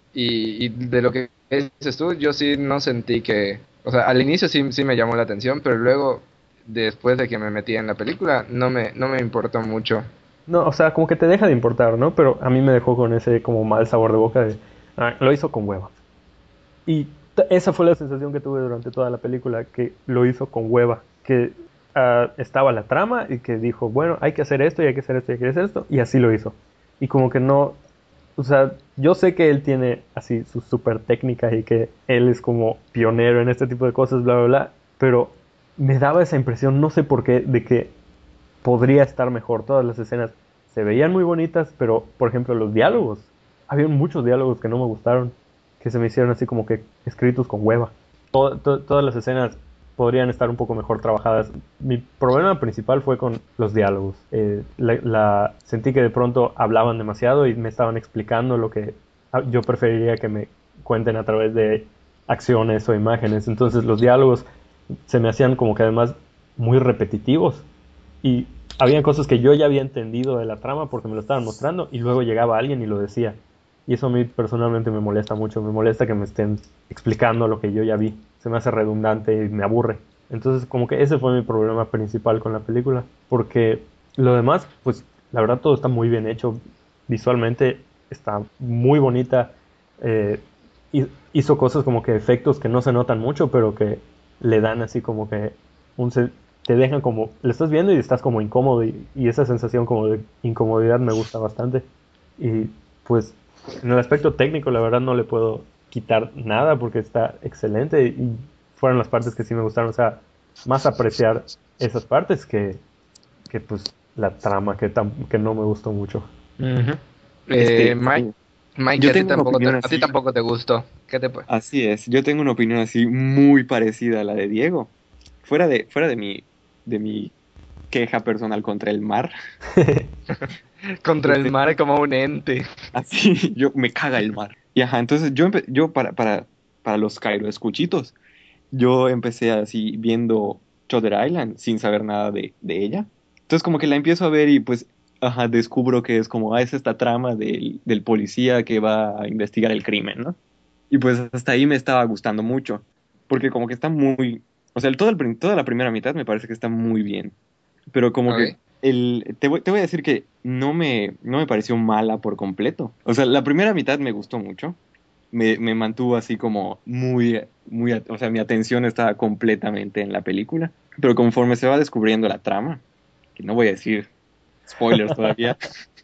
y de lo que dices tú, yo sí no sentí que, o sea, al inicio sí me llamó la atención, pero luego, después de que me metí en la película, no me importó mucho. no, o sea, como que te deja de importar, ¿no? Pero a mí me dejó con ese como mal sabor de boca de, ah, lo hizo con hueva. Y esa fue la sensación que tuve durante toda la película, que lo hizo con hueva, que estaba la trama y que dijo, bueno, hay que hacer esto y hay que hacer esto y hay que hacer esto, y así lo hizo. Y como que no, o sea, yo sé que él tiene así sus super técnicas y que él es como pionero en este tipo de cosas, bla, bla, bla, pero me daba esa impresión, no sé por qué, de que podría estar mejor. Todas las escenas se veían muy bonitas, pero por ejemplo los diálogos, había muchos diálogos que no me gustaron, que se me hicieron así como que escritos con hueva. Todas las escenas podrían estar un poco mejor trabajadas. Mi problema principal fue con los diálogos. Sentí que de pronto hablaban demasiado y me estaban explicando lo que yo preferiría que me cuenten a través de acciones o imágenes. Entonces los diálogos se me hacían como que además muy repetitivos y había cosas que yo ya había entendido de la trama porque me lo estaban mostrando y luego llegaba alguien y lo decía. Y eso a mí personalmente me molesta mucho, me molesta que me estén explicando lo que yo ya vi. Se me hace redundante y me aburre. Entonces como que ese fue mi problema principal con la película, porque lo demás, pues la verdad todo está muy bien hecho, visualmente está muy bonita, eh, hizo cosas como que efectos que no se notan mucho, pero que le dan así como que un, te dejan como, le estás viendo y estás como incómodo y esa sensación como de incomodidad me gusta bastante. Y pues en el aspecto técnico la verdad no le puedo quitar nada porque está excelente y fueron las partes que sí me gustaron, o sea, más apreciar esas partes que pues la trama que no me gustó mucho. Ujú. Este, Mike, Mike, yo tengo una opinión a ti así, tampoco te gustó. ¿Qué te fue? así es, yo tengo una opinión así muy parecida a la de Diego. Fuera de mi queja personal contra el mar, Contra el este, mar como un ente. así, yo me caga el mar. Y ajá, entonces yo para los Cairo Escuchitos, yo empecé así viendo Shutter Island sin saber nada de ella. Entonces como que la empiezo a ver y pues, ajá, descubro que es como, es esta trama del policía que va a investigar el crimen, ¿no? Y pues hasta ahí me estaba gustando mucho, porque como que está muy, o sea, toda la primera mitad me parece que está muy bien, pero como que Ok. te voy a decir que no me pareció mala por completo. O sea, la primera mitad me gustó mucho, me mantuvo así como o sea, mi atención estaba completamente en la película, pero conforme se va descubriendo la trama, que no voy a decir spoilers todavía,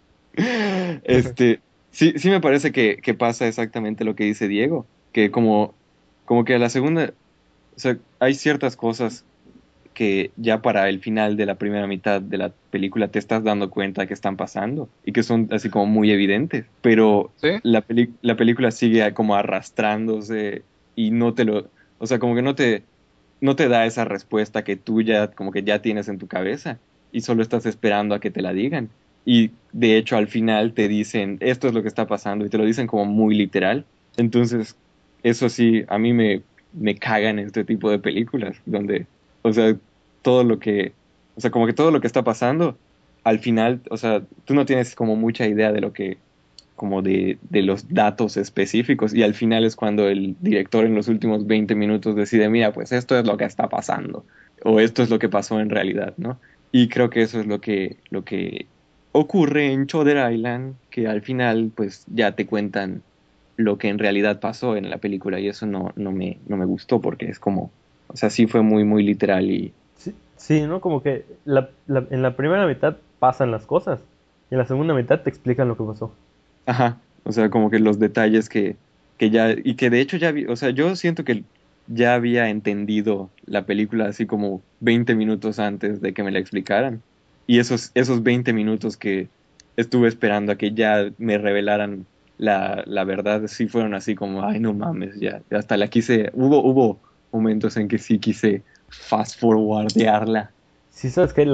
sí me parece que pasa exactamente lo que dice Diego, que como que a la segunda, o sea, hay ciertas cosas que ya para el final de la primera mitad de la película te estás dando cuenta que están pasando y que son así como muy evidentes, pero ¿Sí? la película sigue como arrastrándose y o sea, como que no te da esa respuesta que tú ya, como que ya tienes en tu cabeza y solo estás esperando a que te la digan. Y de hecho al final te dicen, esto es lo que está pasando y te lo dicen como muy literal. Entonces, eso sí, me cagan este tipo de películas, donde, o sea, todo lo que, o sea, como que todo lo que está pasando, al final, o sea, tú no tienes como mucha idea de lo que, como de los datos específicos y al final es cuando el director en los últimos 20 minutos decide, mira, pues esto es lo que está pasando o esto es lo que pasó en realidad, ¿no? Y creo que eso es lo que ocurre en Shutter Island, que al final pues ya te cuentan lo que en realidad pasó en la película y eso no me gustó porque es como, o sea, sí fue muy literal y, Sí, sí, ¿no? Como que en la primera mitad pasan las cosas y en la segunda mitad te explican lo que pasó. ajá, o sea, como que los detalles que ya, y que de hecho ya vi, o sea, yo siento que ya había entendido la película así como 20 minutos antes de que me la explicaran. Y esos 20 minutos que estuve esperando a que ya me revelaran la verdad, sí fueron así como, ay, no mames, ya, hasta la quise, hubo momentos en que sí quise fast forwardearla. Sí, sabes que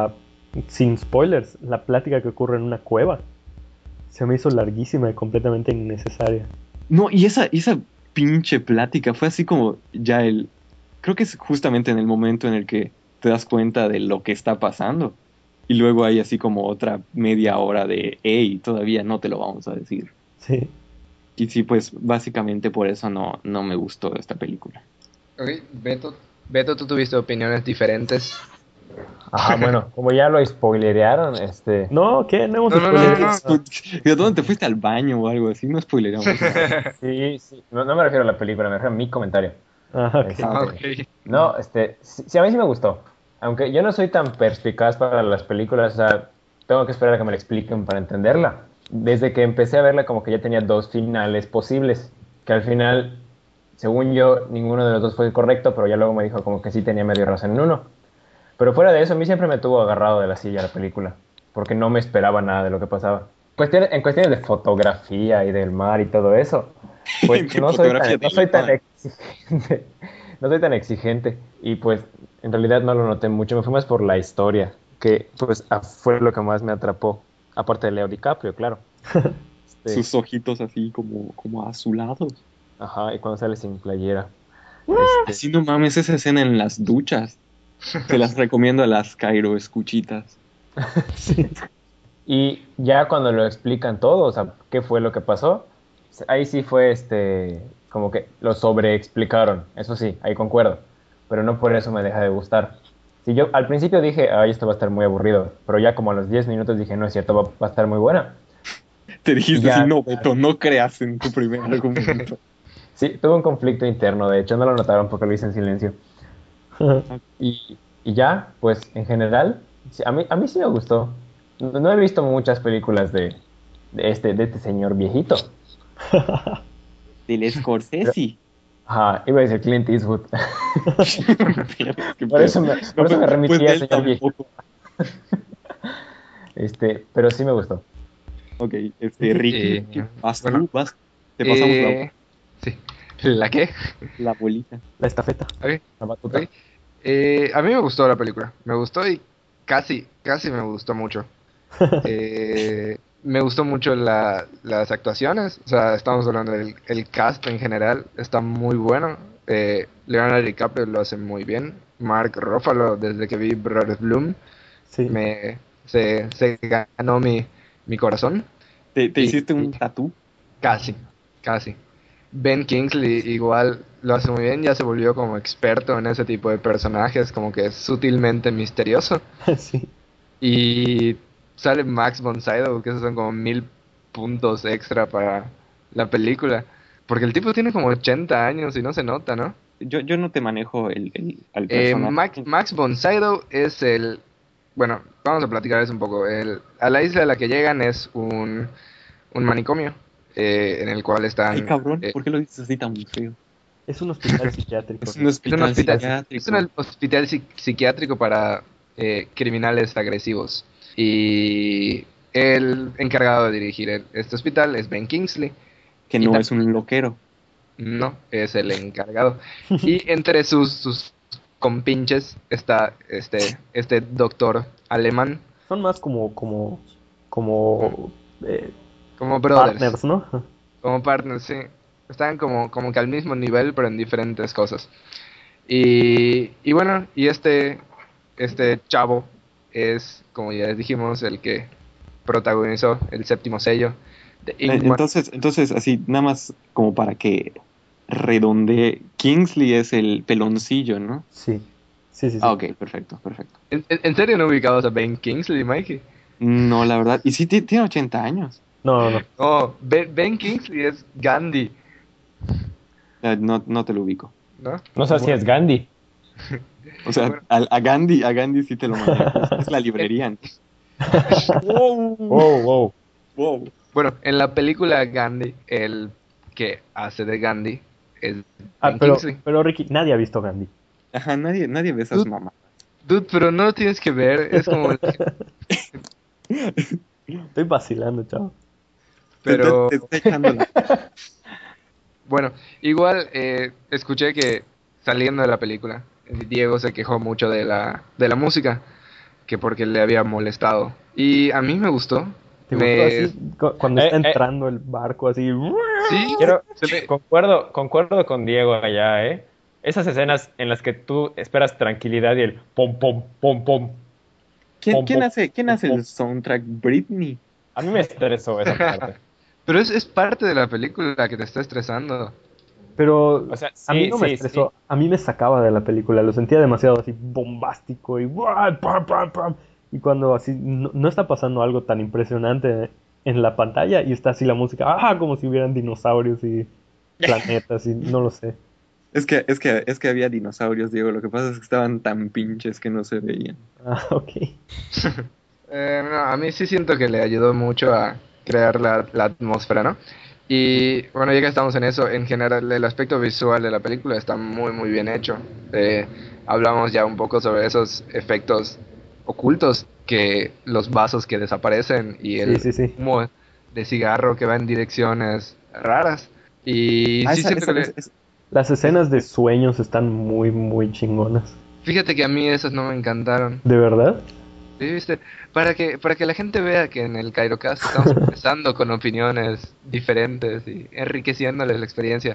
sin spoilers, la plática que ocurre en una cueva se me hizo larguísima y completamente innecesaria. No, y esa pinche plática fue así como ya creo que es justamente en el momento en el que te das cuenta de lo que está pasando. Y luego hay así como otra media hora de, hey, todavía no te lo vamos a decir. Sí. Y sí, pues básicamente por eso no me gustó esta película. Ok, Beto, tú tuviste opiniones diferentes. Ajá, bueno, como ya lo spoilerearon, No, ¿qué? No hemos No, no, no, spoileado. no. ¿De dónde te fuiste al baño o algo así? No spoileramos nada. sí, sí, no me refiero a la película, me refiero a mi comentario. Ah, ok. Ah, Este, ok. no, sí, sí, a mí sí me gustó. Aunque yo no soy tan perspicaz para las películas, o sea, tengo que esperar a que me la expliquen para entenderla. Desde que empecé a verla, como que ya tenía dos finales posibles, que al final, según yo, ninguno de los dos fue correcto, pero ya luego me dijo como que sí tenía medio razón en uno. Pero fuera de eso, a mí siempre me tuvo agarrado de la silla la película, porque no me esperaba nada de lo que pasaba. En cuestiones de fotografía y del mar y todo eso, pues De fotografía no del soy tan mar. exigente, no soy tan exigente y pues en realidad no lo noté mucho, me fui más por la historia, que pues fue lo que más me atrapó, aparte de Leo DiCaprio, claro. Este, Sus ojitos así como azulados. ajá, y cuando sale sin playera. Así no mames, esa escena en las duchas. Se las recomiendo a las Cairo escuchitas. Sí. Y ya cuando lo explican todo, o sea, qué fue lo que pasó, ahí sí fue como que lo sobreexplicaron, eso sí, ahí concuerdo, pero no por eso me deja de gustar. Si yo al principio dije, ay, esto va a estar muy aburrido, pero ya como a los 10 minutos dije, no es cierto, va a estar muy buena. Te Y dijiste así, ya, no, Beto, no creas en tu primer argumento. sí, tuve un conflicto interno, de hecho, no lo notaron porque lo hice en silencio. Y ya, pues en general, sí, a mí sí me gustó. No he visto muchas películas de este señor viejito. Del Scorsese. Ajá, iba a decir Clint Eastwood. Qué Por pedo. eso No, por eso me pues remití de al él señor viejito. tampoco. Pero sí me gustó. Ok, Ricky, Ricky, Eh, vas bueno, tú, vas. Te pasamos sí. ¿La qué? la bolita. la estafeta. Ok, La ok. batuta. A mí me gustó la película. Me gustó y casi me gustó mucho. Me gustó mucho las actuaciones. O sea, estamos hablando del el cast en general. Está muy bueno. Leonardo DiCaprio lo hace muy bien. Mark Ruffalo, desde que vi Brother Bloom, Sí. me, se ganó mi corazón. ¿Te Y hiciste un tatú? casi, casi. Ben Kingsley igual lo hace muy bien. Ya se volvió como experto en ese tipo de personajes, como que es sutilmente misterioso. Sí. Y sale Max von Sydow, que esos son como 1000 puntos extra para la película. Porque el tipo tiene como 80 años y no se nota, ¿no? Yo no te manejo al personaje. Max von Sydow es el... Bueno, vamos a platicar eso un poco. A la isla a la que llegan es un manicomio en el cual Ay, están... cabrón, ¿por qué lo dices así tan feo? Es un hospital psiquiátrico, Es un Ricky. es un hospital hospital, es psiquiátrico. un hospital psiquiátrico para criminales agresivos. Y el encargado de dirigir este hospital es Ben Kingsley. Que Y no es un loquero. no, es el encargado. Y entre sus compinches está este doctor alemán, Son más como, como eh, como brothers, partners, ¿no? como partners, sí. Están como que al mismo nivel, pero en diferentes cosas. Y bueno, y este chavo es, como ya les dijimos, el que protagonizó el séptimo sello de Ingmar. Entonces, así, nada más como para que redondee, Kingsley es el peloncillo, ¿no? Sí. Sí, sí, Ah, sí. ok, perfecto, perfecto. ¿En serio no ubicabas a Ben Kingsley, Mikey? No, la verdad. Y sí, tiene 80 años. No, no, no. Oh, Ben Kingsley es Gandhi, No, no te lo ubico. ¿no? No sé si Bueno. es Gandhi. O sea, Bueno, A Gandhi sí te lo manejo. Es la librería, ¿no? ¡Wow! Wow, wow. ¡Wow! bueno, en la película Gandhi, el que hace de Gandhi es Ah, Ben Kingsley. pero Ricky, nadie ha visto Gandhi. Ajá, nadie ve esas Dude, mamás. pero no lo tienes que ver, es como... Estoy vacilando, chavo. Pero Te está echando la... bueno, igual escuché que saliendo de la película, Diego se quejó mucho de la música, que porque le había molestado. Y a mí me gustó. ¿Te gustó Me, así cuando está Eh, eh, entrando el barco así? sí, quiero, se me, concuerdo con Diego allá, ¿eh? Esas escenas en las que tú esperas tranquilidad y el pom, pom, pom, pom, ¿Quién, pom, quién pom, hace, quién pom, hace pom. el soundtrack? Britney. A mí me estresó esa parte. pero es parte de la película que te está estresando. Pero O sea, a mí sí, no me sí, estresó, a mí me sacaba de la película, lo sentía demasiado así bombástico y ¡guau! ¡Pam, pam, pam! Y cuando así no está pasando algo tan impresionante en la pantalla y está así la música, como si hubieran dinosaurios y planetas y no lo sé. Es que había dinosaurios, Diego. Lo que pasa es que estaban tan pinches que no se veían. Ok. No, a mí sí siento que le ayudó mucho a crear la atmósfera, ¿no? Y bueno, ya que estamos en eso, en general el aspecto visual de la película está muy muy bien hecho. Hablamos ya un poco sobre esos efectos ocultos, que los vasos que desaparecen y Sí, el sí, sí. humo de cigarro que va en direcciones raras. Y Ah, sí siento que Las escenas de sueños están muy, muy chingonas. fíjate que a mí esas no me encantaron. ¿De verdad? Sí, ¿viste? Para que la gente vea que en el Cairocast estamos empezando con opiniones diferentes y enriqueciéndoles la experiencia.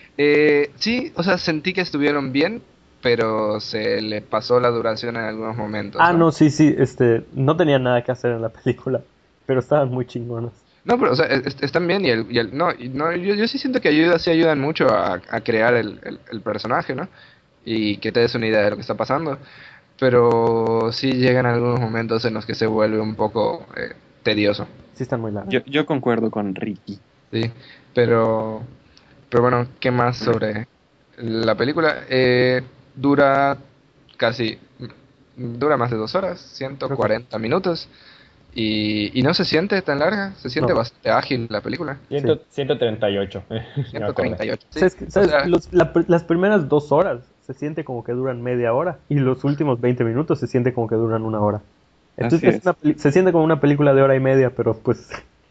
Sí, o sea, sentí que estuvieron bien, pero se le pasó la duración en algunos momentos, ¿no? No, sí, sí, no tenía nada que hacer en la película, pero estaban muy chingonas. No, pero, o sea, están bien no, yo sí siento que sí ayudan mucho a crear el personaje, ¿no? Y que te des una idea de lo que está pasando. Pero sí llegan algunos momentos en los que se vuelve un poco tedioso. Sí están muy largas. Yo concuerdo con Ricky. Sí, pero, pero bueno, ¿qué más sobre la película? Dura casi, dura más de 2 horas, Creo que 140 minutos, y no se siente tan larga, se siente no, bastante ágil la película. sí. 138. Me acordé. 138, sí. O ¿Sabes? sea, Las primeras 2 horas se siente como que duran media hora y los últimos 20 minutos se siente como que duran una hora. Así Entonces es. se siente como una película de hora y media, pero pues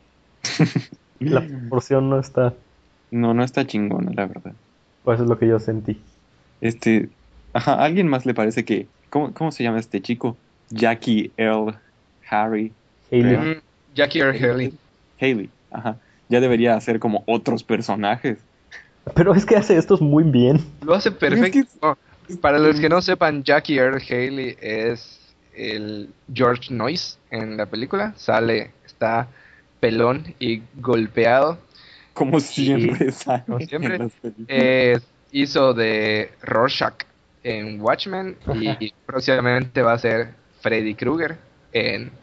la proporción no está. No, no está chingona, la verdad. Pues eso es lo que yo sentí. Este, ajá, ¿a alguien más le parece que, cómo se llama este chico? Jackie L. Harry, Hailey. creo. Jackie Earle Haley. Haley, ajá. Ya debería hacer como otros personajes. Pero es que hace estos muy bien. Lo hace Pero es que perfecto. Oh, para los que es- no sepan, Jackie Earle Haley es el George Noyce en la película. Está pelón y golpeado. como Y, siempre sale como en siempre, las películas. hizo de Rorschach en Watchmen. Y próximamente va a ser Freddy Krueger en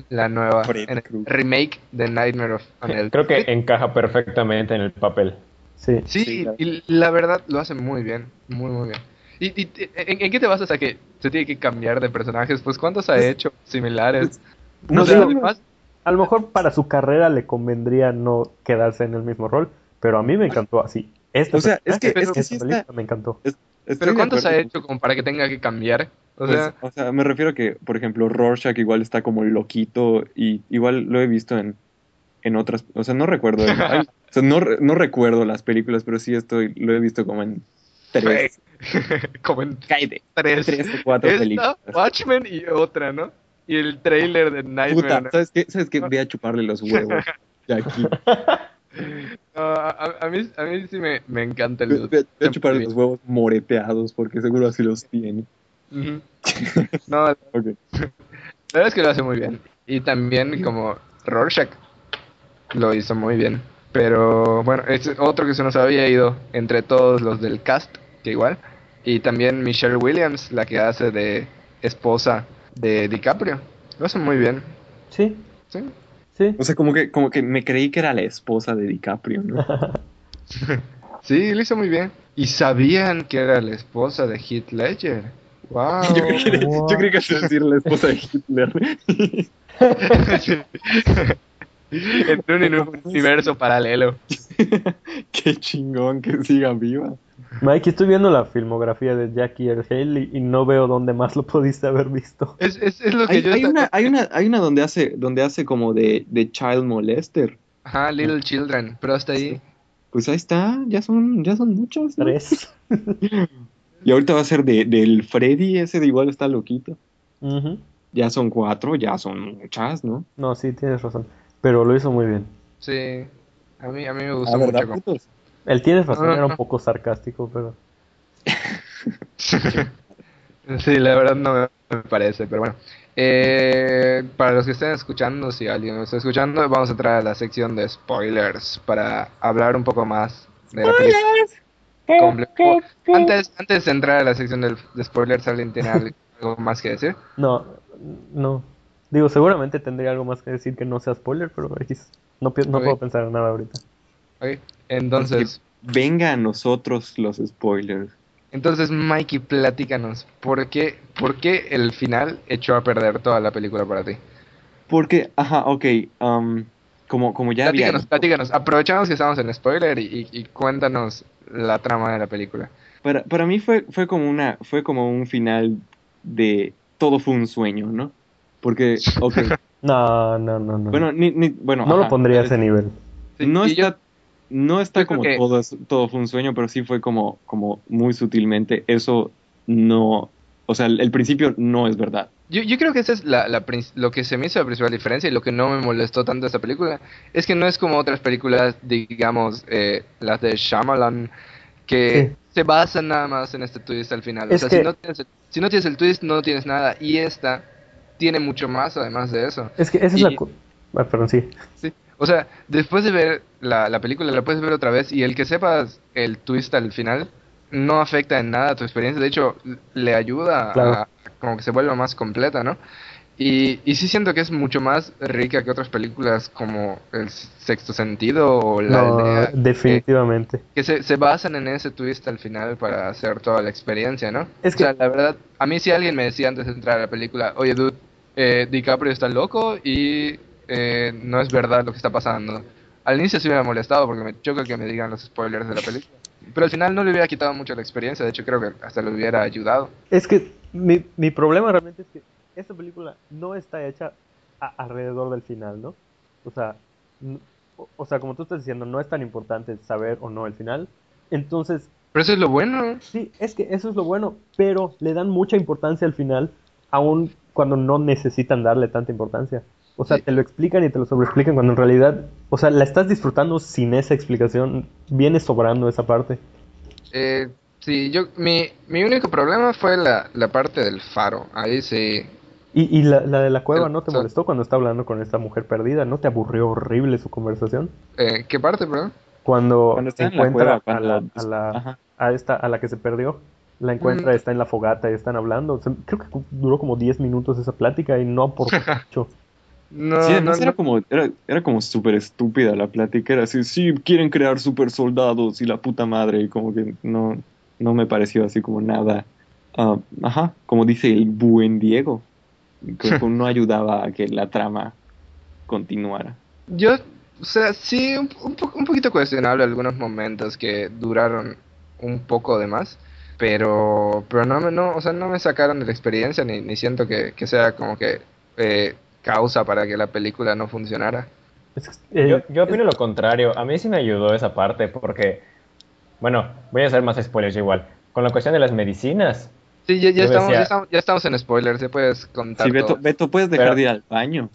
en Freddy el Krueger. remake de Nightmare on Elm Creo que Street. encaja perfectamente en el papel. Sí. Sí, Sí, y la verdad lo hace muy bien, muy muy bien. ¿En qué te basas a que se tiene que cambiar de personajes? Pues ¿cuántos ha pues, hecho similares? pues, O No no sea, digo, solo. además, a lo mejor para su carrera le convendría no quedarse en el mismo rol, pero a mí me encantó así. Este O sea, personaje, pero, es que sí esta está. película me encantó. pero Estoy de ¿cuántos ha acuerdo con. hecho como para que tenga que cambiar? O Pues, sea, o sea, me refiero a que, por ejemplo, Rorschach igual está como loquito y igual lo he visto en otras, o sea, no recuerdo o sea, no recuerdo las películas, pero sí lo he visto como en fue tres, como en cállate, tres. 3 o 4 Esta, películas. Watchmen y otra, ¿no? Y el trailer de Nightmare Puta, on Elm ¿sabes qué? ¿Sabes qué? Street. Ve a chuparle los huevos de aquí. No, a mí sí me encanta Ve, el ve a hace muy chuparle bien. los huevos moreteados, porque seguro así los tiene. Ujú. No, la Ok. verdad es que lo hace muy bien. Y también como Rorschach lo hizo muy bien. Pero bueno, es otro que se nos había ido entre todos los del cast, que igual. Y también Michelle Williams, la que hace de esposa de DiCaprio. Lo hace muy bien. Sí, Sí, sí. O sea, como que me creí que era la esposa de DiCaprio, ¿no? sí, lo hizo muy bien. Y sabían que era la esposa de Heath Ledger. Wow. Yo creí que ibas a decir la esposa de Hitler. En un universo paralelo. Qué chingón que siga viva. Mike, estoy viendo la filmografía de Jackie Earle Haley y no veo dónde más lo pudiste haber visto. Es lo que Hay, yo hay estaba. una, hay una, hay una donde hace como de child molester. Ajá, Little Children, pero hasta ahí. Sí. Pues ahí está, ya son muchas, ¿no? 3. Y ahorita va a ser del Freddy, ese de igual está loquito. Ujú. Ya son 4, ya son muchas, ¿no? No, sí, tienes razón. Pero lo hizo muy bien. Sí, a mí me Ah, gustó ¿verdad, mucho. putos? Él tienes razón, No, era un no. poco sarcástico, pero. Sí, la verdad no me parece, pero bueno. Para los que estén escuchando, si alguien nos está escuchando, vamos a entrar a la sección de spoilers para hablar un poco más de la película. ¡Spoilers! Antes de entrar a la sección de spoilers, ¿alguien tiene algo más que decir? No, no. Digo, seguramente tendría algo más que decir que no sea spoiler, pero X. No Ok, puedo pensar en nada ahorita. ok. Así que Entonces, venga a nosotros los spoilers. Mikey, platícanos, por qué el final echó a perder toda la película para ti? Porque, ajá, ok, como ya había Platícanos, dicho, platícanos. Aprovechamos que estamos en spoiler y cuéntanos la trama de la película. para mí fue como un final de todo fue un sueño, ¿no? Porque, ok, No, no, no, no. bueno, bueno, No lo ajá, pondría a tal ese vez nivel. Sí, no y está, no está yo creo como que todo fue un sueño, pero sí fue como muy sutilmente, eso no, o sea, el principio no es verdad. yo creo que esa es lo que se me hizo la principal diferencia y lo que no me molestó tanto de esta película es que no es como otras películas, digamos, las de Shyamalan, que Sí. se basan nada más en este twist al final. O Es sea, que, si no tienes el twist, no tienes nada. Y esta tiene mucho más además de eso. es que esa es la... Y Perdón, sí. sí, o sea, después de ver la película, la puedes ver otra vez y el que sepas el twist al final no afecta en nada a tu experiencia. De hecho, le ayuda Claro. a como que se vuelva más completa, ¿no? Y sí siento que es mucho más rica que otras películas como El Sexto Sentido o La No, Aldea, definitivamente. que se basan en ese twist al final para hacer toda la experiencia, ¿no? Es O sea, que, la verdad, a mí si alguien me decía antes de entrar a la película, oye, dude, DiCaprio está loco y no es verdad lo que está pasando. Al inicio sí me ha molestado porque me choca que me digan los spoilers de la película. Pero al final no le hubiera quitado mucho la experiencia, de hecho creo que hasta le hubiera ayudado. es que mi problema realmente es que esta película no está hecha alrededor del final, ¿no? O sea, o sea, como tú estás diciendo, no es tan importante saber o no el final. Entonces, Pero eso es lo bueno. sí, es que eso es lo bueno, pero le dan mucha importancia al final, aun cuando no necesitan darle tanta importancia. O sea, Sí, te lo explican y te lo sobreexplican cuando en realidad, o sea, la estás disfrutando sin esa explicación, viene sobrando esa parte. sí, mi único problema fue la parte del faro. Ahí sí. Y la de la cueva El- no te so- molestó cuando está hablando con esta mujer perdida, ¿no te aburrió horrible su conversación? ¿Qué parte, perdón? Cuando Cuando está en la encuentra cueva, cuando, ajá. a la que se perdió, la Mm, encuentra, está en la fogata y están hablando. Creo que duró como 10 minutos esa plática y no aportó mucho. Sí, no, no, además no. era como súper estúpida la plática, era así, sí, quieren crear super soldados y la puta madre, y como que no me pareció así como nada, ajá, como dice el buen Diego, que no ayudaba a que la trama continuara. Yo, o sea, sí, un poquito cuestionable algunos momentos que duraron un poco de más, pero no, o sea, no me sacaron de la experiencia ni siento que sea como que causa para que la película no funcionara. Yo opino lo contrario. A mí sí me ayudó esa parte porque, bueno, voy a hacer más spoilers igual. Con la cuestión de las medicinas, Sí, yo decía, ya estamos en spoilers, se puedes Sí, contar todo. Beto, puedes dejar pero, de ir al baño.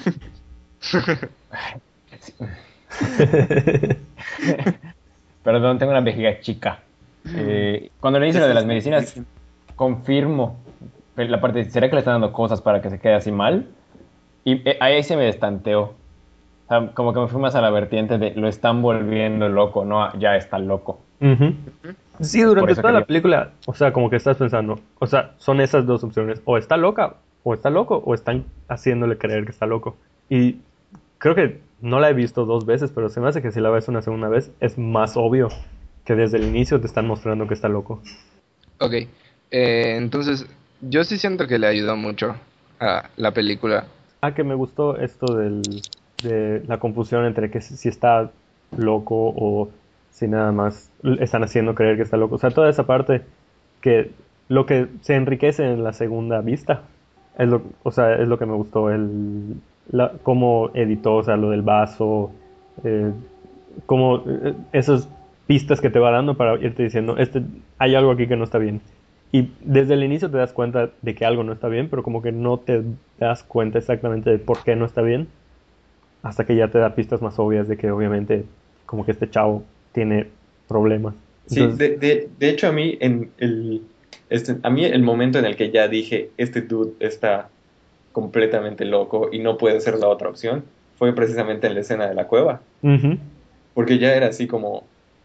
perdón, tengo una vejiga chica. Cuando le Ya dice lo de estás las medicinas, grandísimo. confirmo la parte, ¿será que le están dando cosas para que se quede así mal? Y ahí se me destanteó. O sea, como que me fui más a la vertiente de lo están volviendo loco, no, ya está loco. Ujú. Ujú. Sí, Es por durante eso toda que la digo, película, o sea, como que estás pensando, o sea, son esas dos opciones, o está loca, o está loco, o están haciéndole creer que está loco. Y creo que no la he visto dos veces, pero se me hace que si la ves una segunda vez es más obvio que desde el inicio te están mostrando que está loco. Ok, entonces yo sí siento que le ayudó mucho a la película. Ah, que me gustó esto de la confusión entre que si está loco o si nada más están haciendo creer que está loco. O sea, toda esa parte que lo que se enriquece en la segunda vista o sea, es lo que me gustó, cómo editó, o sea, lo del vaso, eh, como esas pistas que te va dando para irte diciendo, hay algo aquí que no está bien. Y desde el inicio te das cuenta de que algo no está bien, pero como que no te das cuenta exactamente de por qué no está bien, hasta que ya te da pistas más obvias de que obviamente como que este chavo tiene problemas. Sí, Entonces, de hecho a mí el momento en el que ya dije, este dude está completamente loco y no puede ser la otra opción, fue precisamente en la escena de la cueva, ujú, porque ya era así como,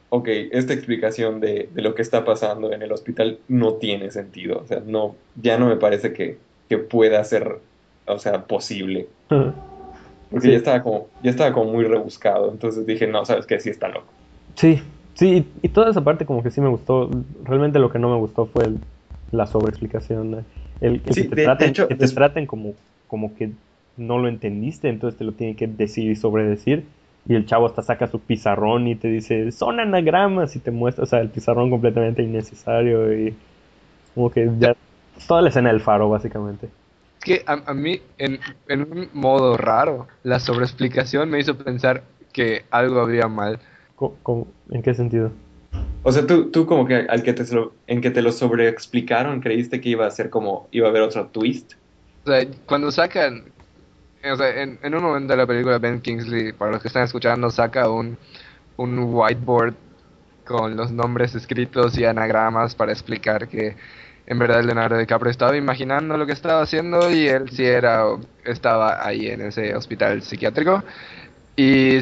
ok, esta explicación de lo que está pasando en el hospital no tiene sentido. O sea, no, ya no me parece que pueda ser, o sea, posible. Porque Sí, ya estaba como muy rebuscado. Entonces dije, no, sabes qué, sí está loco. sí, sí, y toda esa parte como que sí me gustó. Realmente lo que no me gustó fue la sobreexplicación, ¿no? El Sí, de hecho, que te traten como que no lo entendiste, entonces te lo tienen que decir y sobredecir. Y el chavo hasta saca su pizarrón y te dice, son anagramas y te muestra, o sea, el pizarrón completamente innecesario y como que ya toda la escena del faro, básicamente. Es que a mí, en un modo raro, la sobreexplicación me hizo pensar que algo había mal. ¿En qué sentido? o sea, tú como que en que te lo sobreexplicaron, creíste que iba a ser como, iba a haber otro twist. O sea, cuando sacan, o sea, en un momento de la película, Ben Kingsley, para los que están escuchando, saca un whiteboard con los nombres escritos y anagramas para explicar que en verdad Leonardo DiCaprio estaba imaginando lo que estaba haciendo y él sí estaba ahí en ese hospital psiquiátrico. Y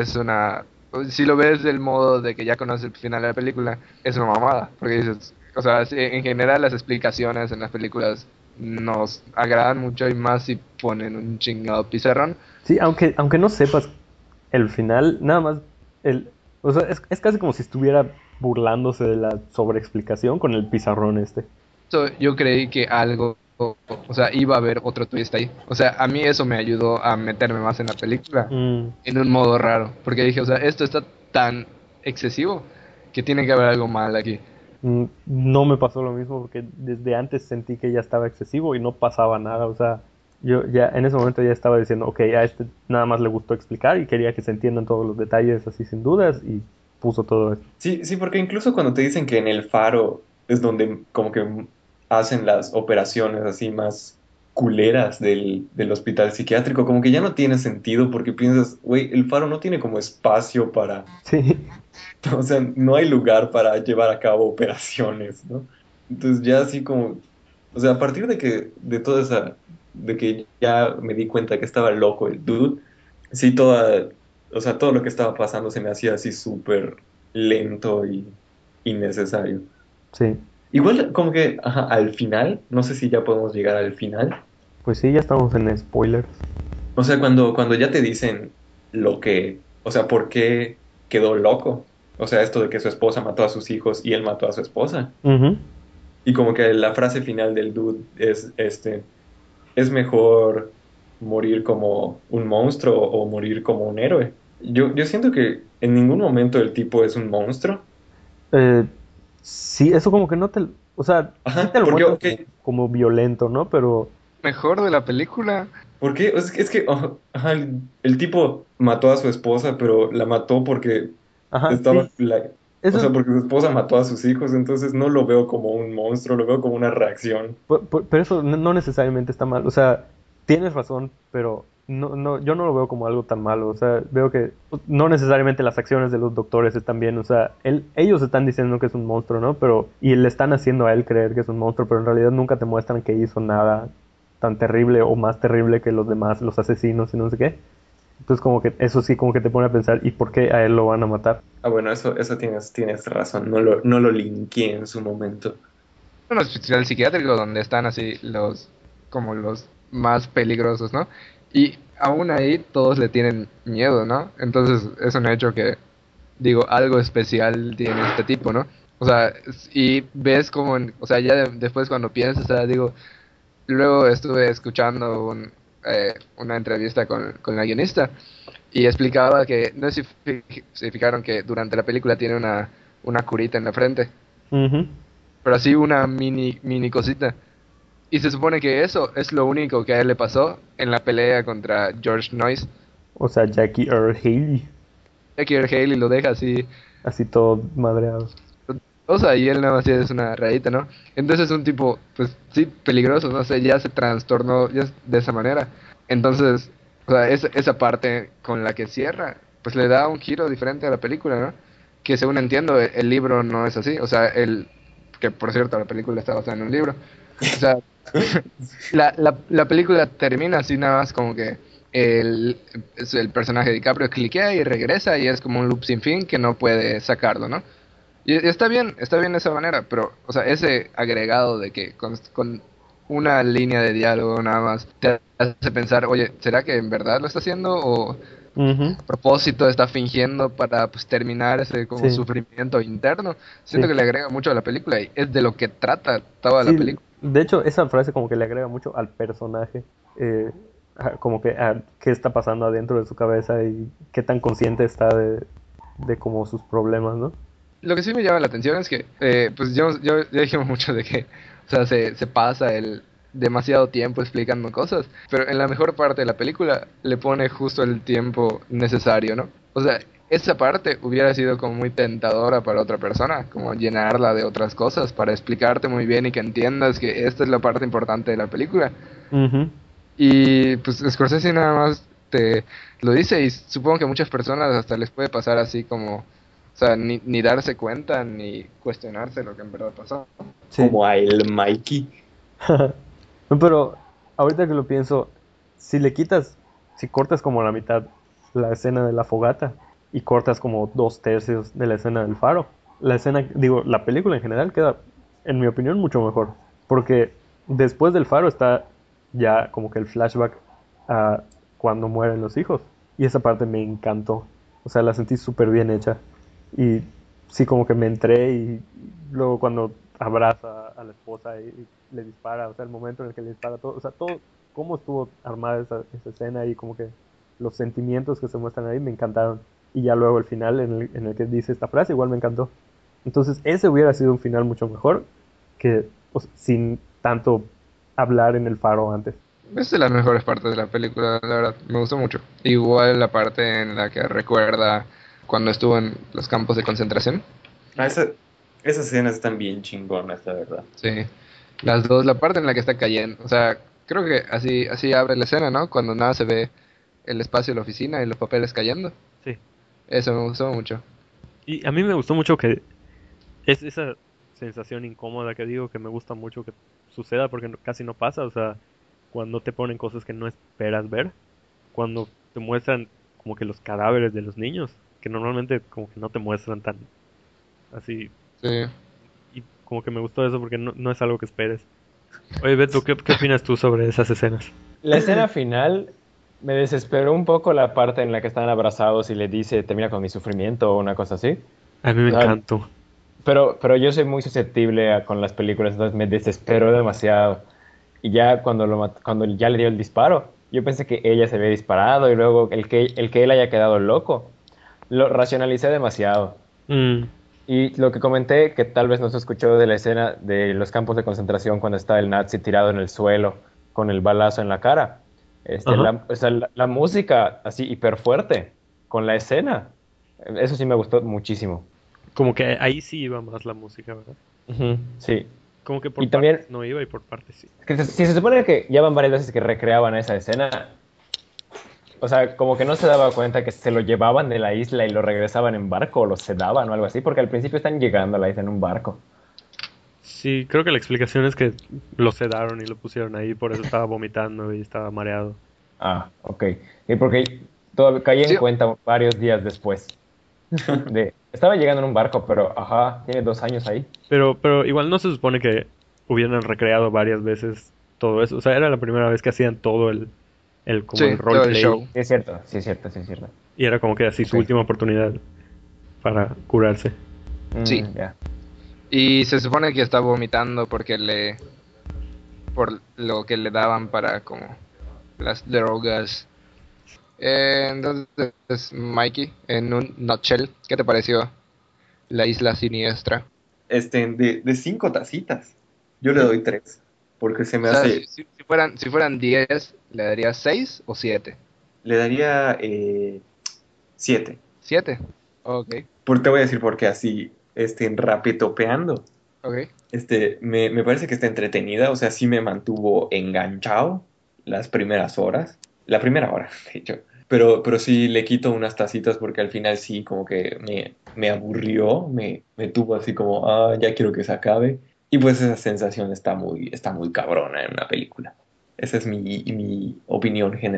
si lo ves del modo de que ya conoces el final de la película, es una mamada, porque dices, o sea, sí, en general las explicaciones en las películas nos agradan mucho y más si ponen un chingado pizarrón. Sí, aunque no sepas el final, nada más, o sea, es casi como si estuviera burlándose de la sobreexplicación con el pizarrón este. Yo creí que algo, o sea, iba a haber otro twist ahí. O sea, a mí eso me ayudó a meterme más en la película, Mm, en un modo raro, porque dije, o sea, esto está tan excesivo que tiene que haber algo mal aquí. no me pasó lo mismo porque desde antes sentí que ya estaba excesivo y no pasaba nada, o sea, yo ya en ese momento ya estaba diciendo, ok, a este nada más le gustó explicar y quería que se entiendan todos los detalles así sin dudas y puso todo esto. Sí, sí, porque incluso cuando te dicen que en el faro es donde como que hacen las operaciones así más culeras del hospital psiquiátrico, como que ya no tiene sentido porque piensas, güey, el faro no tiene como espacio para, Sí, o sea, no hay lugar para llevar a cabo operaciones, ¿no? Entonces ya así como, o sea, a partir de toda esa, de que ya me di cuenta que estaba loco el dude, sí, o sea, todo lo que estaba pasando se me hacía así súper lento y innecesario. sí, Igual como que, ajá, al final, no sé si ya podemos llegar al final, pues sí, ya estamos en spoilers. o sea, cuando ya te dicen lo que, o sea, por qué quedó loco, o sea, esto de que su esposa mató a sus hijos y él mató a su esposa. Ujú. Y como que la frase final del dude es, es mejor morir como un monstruo o morir como un héroe. Yo siento que en ningún momento el tipo es un monstruo. Eh, sí, eso como que no te, o sea, sí te Ajá, lo porque, muestran ok, como violento, ¿no? Pero, Mejor de la película. ¿por qué? Es que ajá, el tipo mató a su esposa, pero la mató porque ajá, estaba, sí, o eso es, sea, porque su esposa mató a sus hijos, entonces no lo veo como un monstruo, lo veo como una reacción. pero eso no necesariamente está mal, o sea, tienes razón, pero yo no lo veo como algo tan malo, o sea, veo que no necesariamente las acciones de los doctores están bien, o sea, ellos están diciendo que es un monstruo, ¿no? Pero, y le están haciendo a él creer que es un monstruo, pero en realidad nunca te muestran que hizo nada tan terrible o más terrible que los demás, los asesinos y no sé qué. Entonces como que eso sí como que te pone a pensar, ¿y por qué a él lo van a matar? Ah, bueno, eso tienes razón, no lo linkeé en su momento. Un hospital psiquiátrico donde están así como los más peligrosos, ¿no? Y aún ahí todos le tienen miedo, ¿no? Entonces es un hecho que, digo, algo especial tiene este tipo, ¿no? O sea, y ves como, o sea, ya después cuando piensas, o sea, digo, luego estuve escuchando una entrevista con la guionista y explicaba que, no sé si se fijaron que durante la película tiene una curita en la frente, Ujú. pero así una mini cosita. Y se supone que eso es lo único que a él le pasó en la pelea contra George Noyce. O sea, Jackie Earl Haley, Jackie Earle Haley lo deja así, así todo madreado. o sea, y él nada más es una rayita, ¿no? Entonces es un tipo, pues sí, peligroso, no sé, ya se trastornó ya de esa manera. Entonces, o sea, esa parte con la que cierra, pues le da un giro diferente a la película, ¿no? Que según entiendo, el libro no es así, o sea, que por cierto, la película está basada en un libro. O sea, la película termina así nada más como que el personaje de DiCaprio cliquea y regresa y es como un loop sin fin que no puede sacarlo, ¿no? Y está bien de esa manera, pero, o sea, ese agregado de que con una línea de diálogo nada más te hace pensar, oye, ¿será que en verdad lo está haciendo o Ujú. a propósito está fingiendo para pues terminar ese como Sí, sufrimiento interno? Siento sí. que le agrega mucho a la película y es de lo que trata toda la Sí, película. de hecho, esa frase como que le agrega mucho al personaje, como que a qué está pasando adentro de su cabeza y qué tan consciente está de como sus problemas, ¿no? Lo que sí me llama la atención es que, pues ya dijimos mucho de que, o sea, se pasa el demasiado tiempo explicando cosas, pero en la mejor parte de la película le pone justo el tiempo necesario, ¿no? O sea, esa parte hubiera sido como muy tentadora para otra persona, como llenarla de otras cosas para explicarte muy bien y que entiendas que esta es la parte importante de la película. Ujú. Y pues Scorsese nada más te lo dice y supongo que a muchas personas hasta les puede pasar así como, o sea, ni darse cuenta ni cuestionarse lo que en verdad pasó. Sí. Como a el Mikey. No, pero ahorita que lo pienso, si le quitas, si cortas como la mitad la escena de la fogata y cortas como 2/3 de la escena del faro, la escena, digo, la película en general queda, en mi opinión, mucho mejor. Porque después del faro está ya como que el flashback a cuando mueren los hijos. Y esa parte me encantó. O sea, la sentí súper bien hecha. Y sí, como que me entré y luego cuando abraza a la esposa y le dispara, o sea, el momento en el que le dispara todo, o sea, todo, cómo estuvo armada esa escena y como que los sentimientos que se muestran ahí me encantaron. Y ya luego el final en el que dice esta frase igual me encantó. Entonces, ese hubiera sido un final mucho mejor que o sea, sin tanto hablar en el faro antes. Es de las mejores partes de la película, la verdad, me gustó mucho. Igual la parte en la que recuerda cuando estuvo en los campos de concentración. Ah, esas escenas están bien chingonas, la verdad. Sí, las dos, la parte en la que está cayendo, o sea, creo que así abre la escena, ¿no? Cuando nada se ve el espacio de la oficina y los papeles cayendo. Sí. Eso me gustó mucho. Y a mí me gustó mucho que es esa sensación incómoda que digo que me gusta mucho que suceda porque casi no pasa, o sea, cuando te ponen cosas que no esperas ver, cuando te muestran como que los cadáveres de los niños, que normalmente como que no te muestran tan así, Sí. y como que me gustó eso porque no es algo que esperes. Oye, Beto, ¿qué opinas tú sobre esas escenas? La escena final me desesperó un poco la parte en la que están abrazados y le dice, termina con mi sufrimiento o una cosa así. A mí me O sea, encantó. pero yo soy muy susceptible con las películas, entonces me desesperó demasiado. Y ya cuando ya le dio el disparo, yo pensé que ella se había disparado y luego el que él haya quedado loco, lo racionalicé demasiado. Mm, Y lo que comenté, que tal vez no se escuchó de la escena de los campos de concentración cuando está el nazi tirado en el suelo con el balazo en la cara. ajá. O sea, la música así hiper fuerte con la escena. Eso sí me gustó muchísimo. Como que ahí sí iba más la música, ¿verdad? Ujú, sí. Como que Y por también, partes no iba y por partes sí. si se supone que ya van varias veces que recreaban esa escena, o sea, como que no se daba cuenta que se lo llevaban de la isla y lo regresaban en barco o lo sedaban o algo así, porque al principio están llegando a la isla en un barco. Sí, creo que la explicación es que lo sedaron y lo pusieron ahí, por eso estaba vomitando y estaba mareado. Ah, ok. Y porque todo caí en Sí, cuenta varios días después estaba llegando en un barco, pero ajá, tiene 2 años ahí. Pero igual no se supone que hubieran recreado varias veces todo eso. O sea, era la primera vez que hacían todo como el sí, todo el roleplay. show. Sí es cierto, sí es cierto, sí es cierto. Y era como que así Ok. su última oportunidad para curarse. Sí. Ya. Y se supone que está vomitando por lo que le daban para como las drogas. Entonces, Mikey, en un nutshell, ¿qué te pareció La Isla Siniestra? De 5 tacitas, yo le Ujú. doy 3, porque se O me sea, hace, si fueran 10, ¿le darías 6 o 7? le daría 7. 7. Ok, Te voy a decir por qué así, rapitopeando. ok. Me parece que está entretenida, o sea, sí me mantuvo enganchado las primeras horas, la primera hora, de hecho, pero sí le quito unas tacitas porque al final sí como que me aburrió, me tuvo así como, ya quiero que se acabe, y pues esa sensación está muy cabrona en una película. Esa es mi opinión general.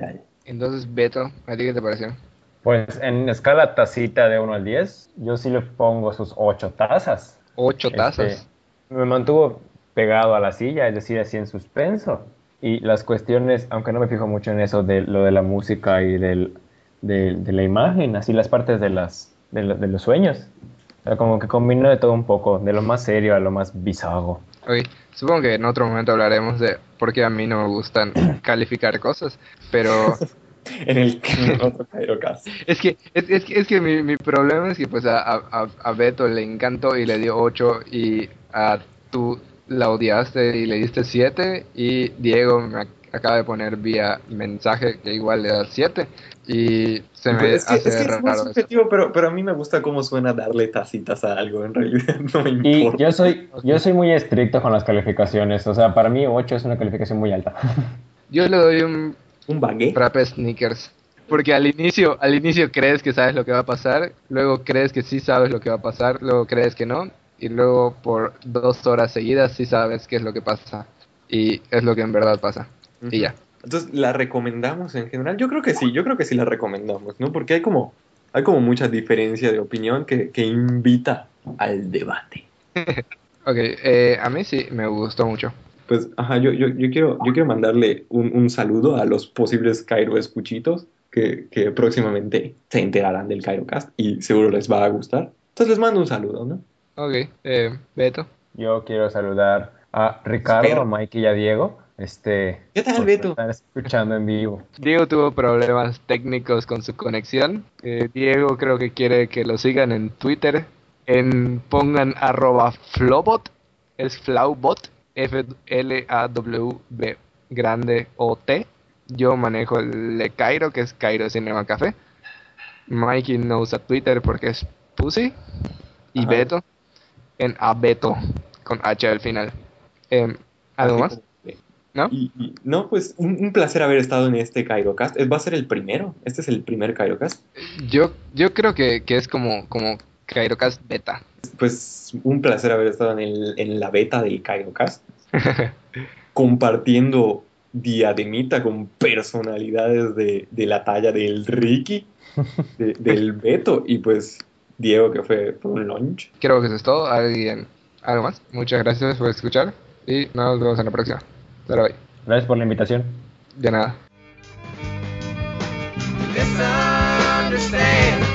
Entonces, Beto, ¿a ti qué te pareció? Pues en escala tacita de 1 al 10, yo sí le pongo sus 8 tazas. 8 tazas. Me mantuvo pegado a la silla, es decir, así en suspenso. Y las cuestiones, aunque no me fijo mucho en eso de lo de la música y de la imagen, así las partes de los sueños. O sea, como que combino de todo un poco, de lo más serio a lo más bizarro. Ok, supongo que en otro momento hablaremos de por qué a mí no me gustan calificar cosas, pero En otro Cairocast. es que mi problema es que pues a Beto le encantó y le dio 8 y a tú la odiaste y le diste 7 y Diego me acaba de poner vía mensaje que igual le da 7 y se me Pues es hace que es muy raro eso. subjetivo, pero a mí me gusta cómo suena darle tacitas a algo, en realidad no me Y importa. yo soy muy estricto con las calificaciones, o sea, para mí 8 es una calificación muy alta. Yo le doy un ¿Un bagué? frappe Snickers. Porque al inicio crees que sabes lo que va a pasar, luego crees que sí sabes lo que va a pasar, luego crees que no, y luego por 2 horas seguidas sí sabes qué es lo que pasa. Y es lo que en verdad pasa. Y Ujú. ya. Entonces, ¿la recomendamos en general? Yo creo que sí la recomendamos, ¿no? Porque hay como mucha diferencia de opinión que invita al debate. Ok, a mí sí me gustó mucho. Pues, ajá, yo quiero mandarle un saludo a los posibles Cairo escuchitos que próximamente se enterarán del Cairocast y seguro les va a gustar. Entonces les mando un saludo, ¿no? Ok, Beto. Yo quiero saludar a Ricardo, a Espero. Mike y a Diego, ¿Qué tal, porque me Beto? están escuchando en vivo. Diego tuvo problemas técnicos con su conexión. Diego creo que quiere que lo sigan en Twitter. Pongan @flowbot, es Flowbot, FLAWB grande OT. Yo manejo el de Cairo, que es Cairo Cinema Café. Mikey no usa Twitter porque es Pussy. Y Ajá, Beto en Abeto, con H al final. Em, ¿Algo así más? como que- ¿No? no, pues un placer haber estado en este Cairocast. Va a ser el primero. Este es el primer Cairocast. Yo creo que es como Cairocast Beta. Pues un placer haber estado en la beta del Cairocast, compartiendo diademita con personalidades de la talla del Ricky, del Beto y pues Diego que fue un lunch. Creo que eso es todo. ¿Algo más? Muchas gracias por escuchar y nos vemos en la próxima. Hasta luego. Gracias por la invitación. De nada. Misunderstand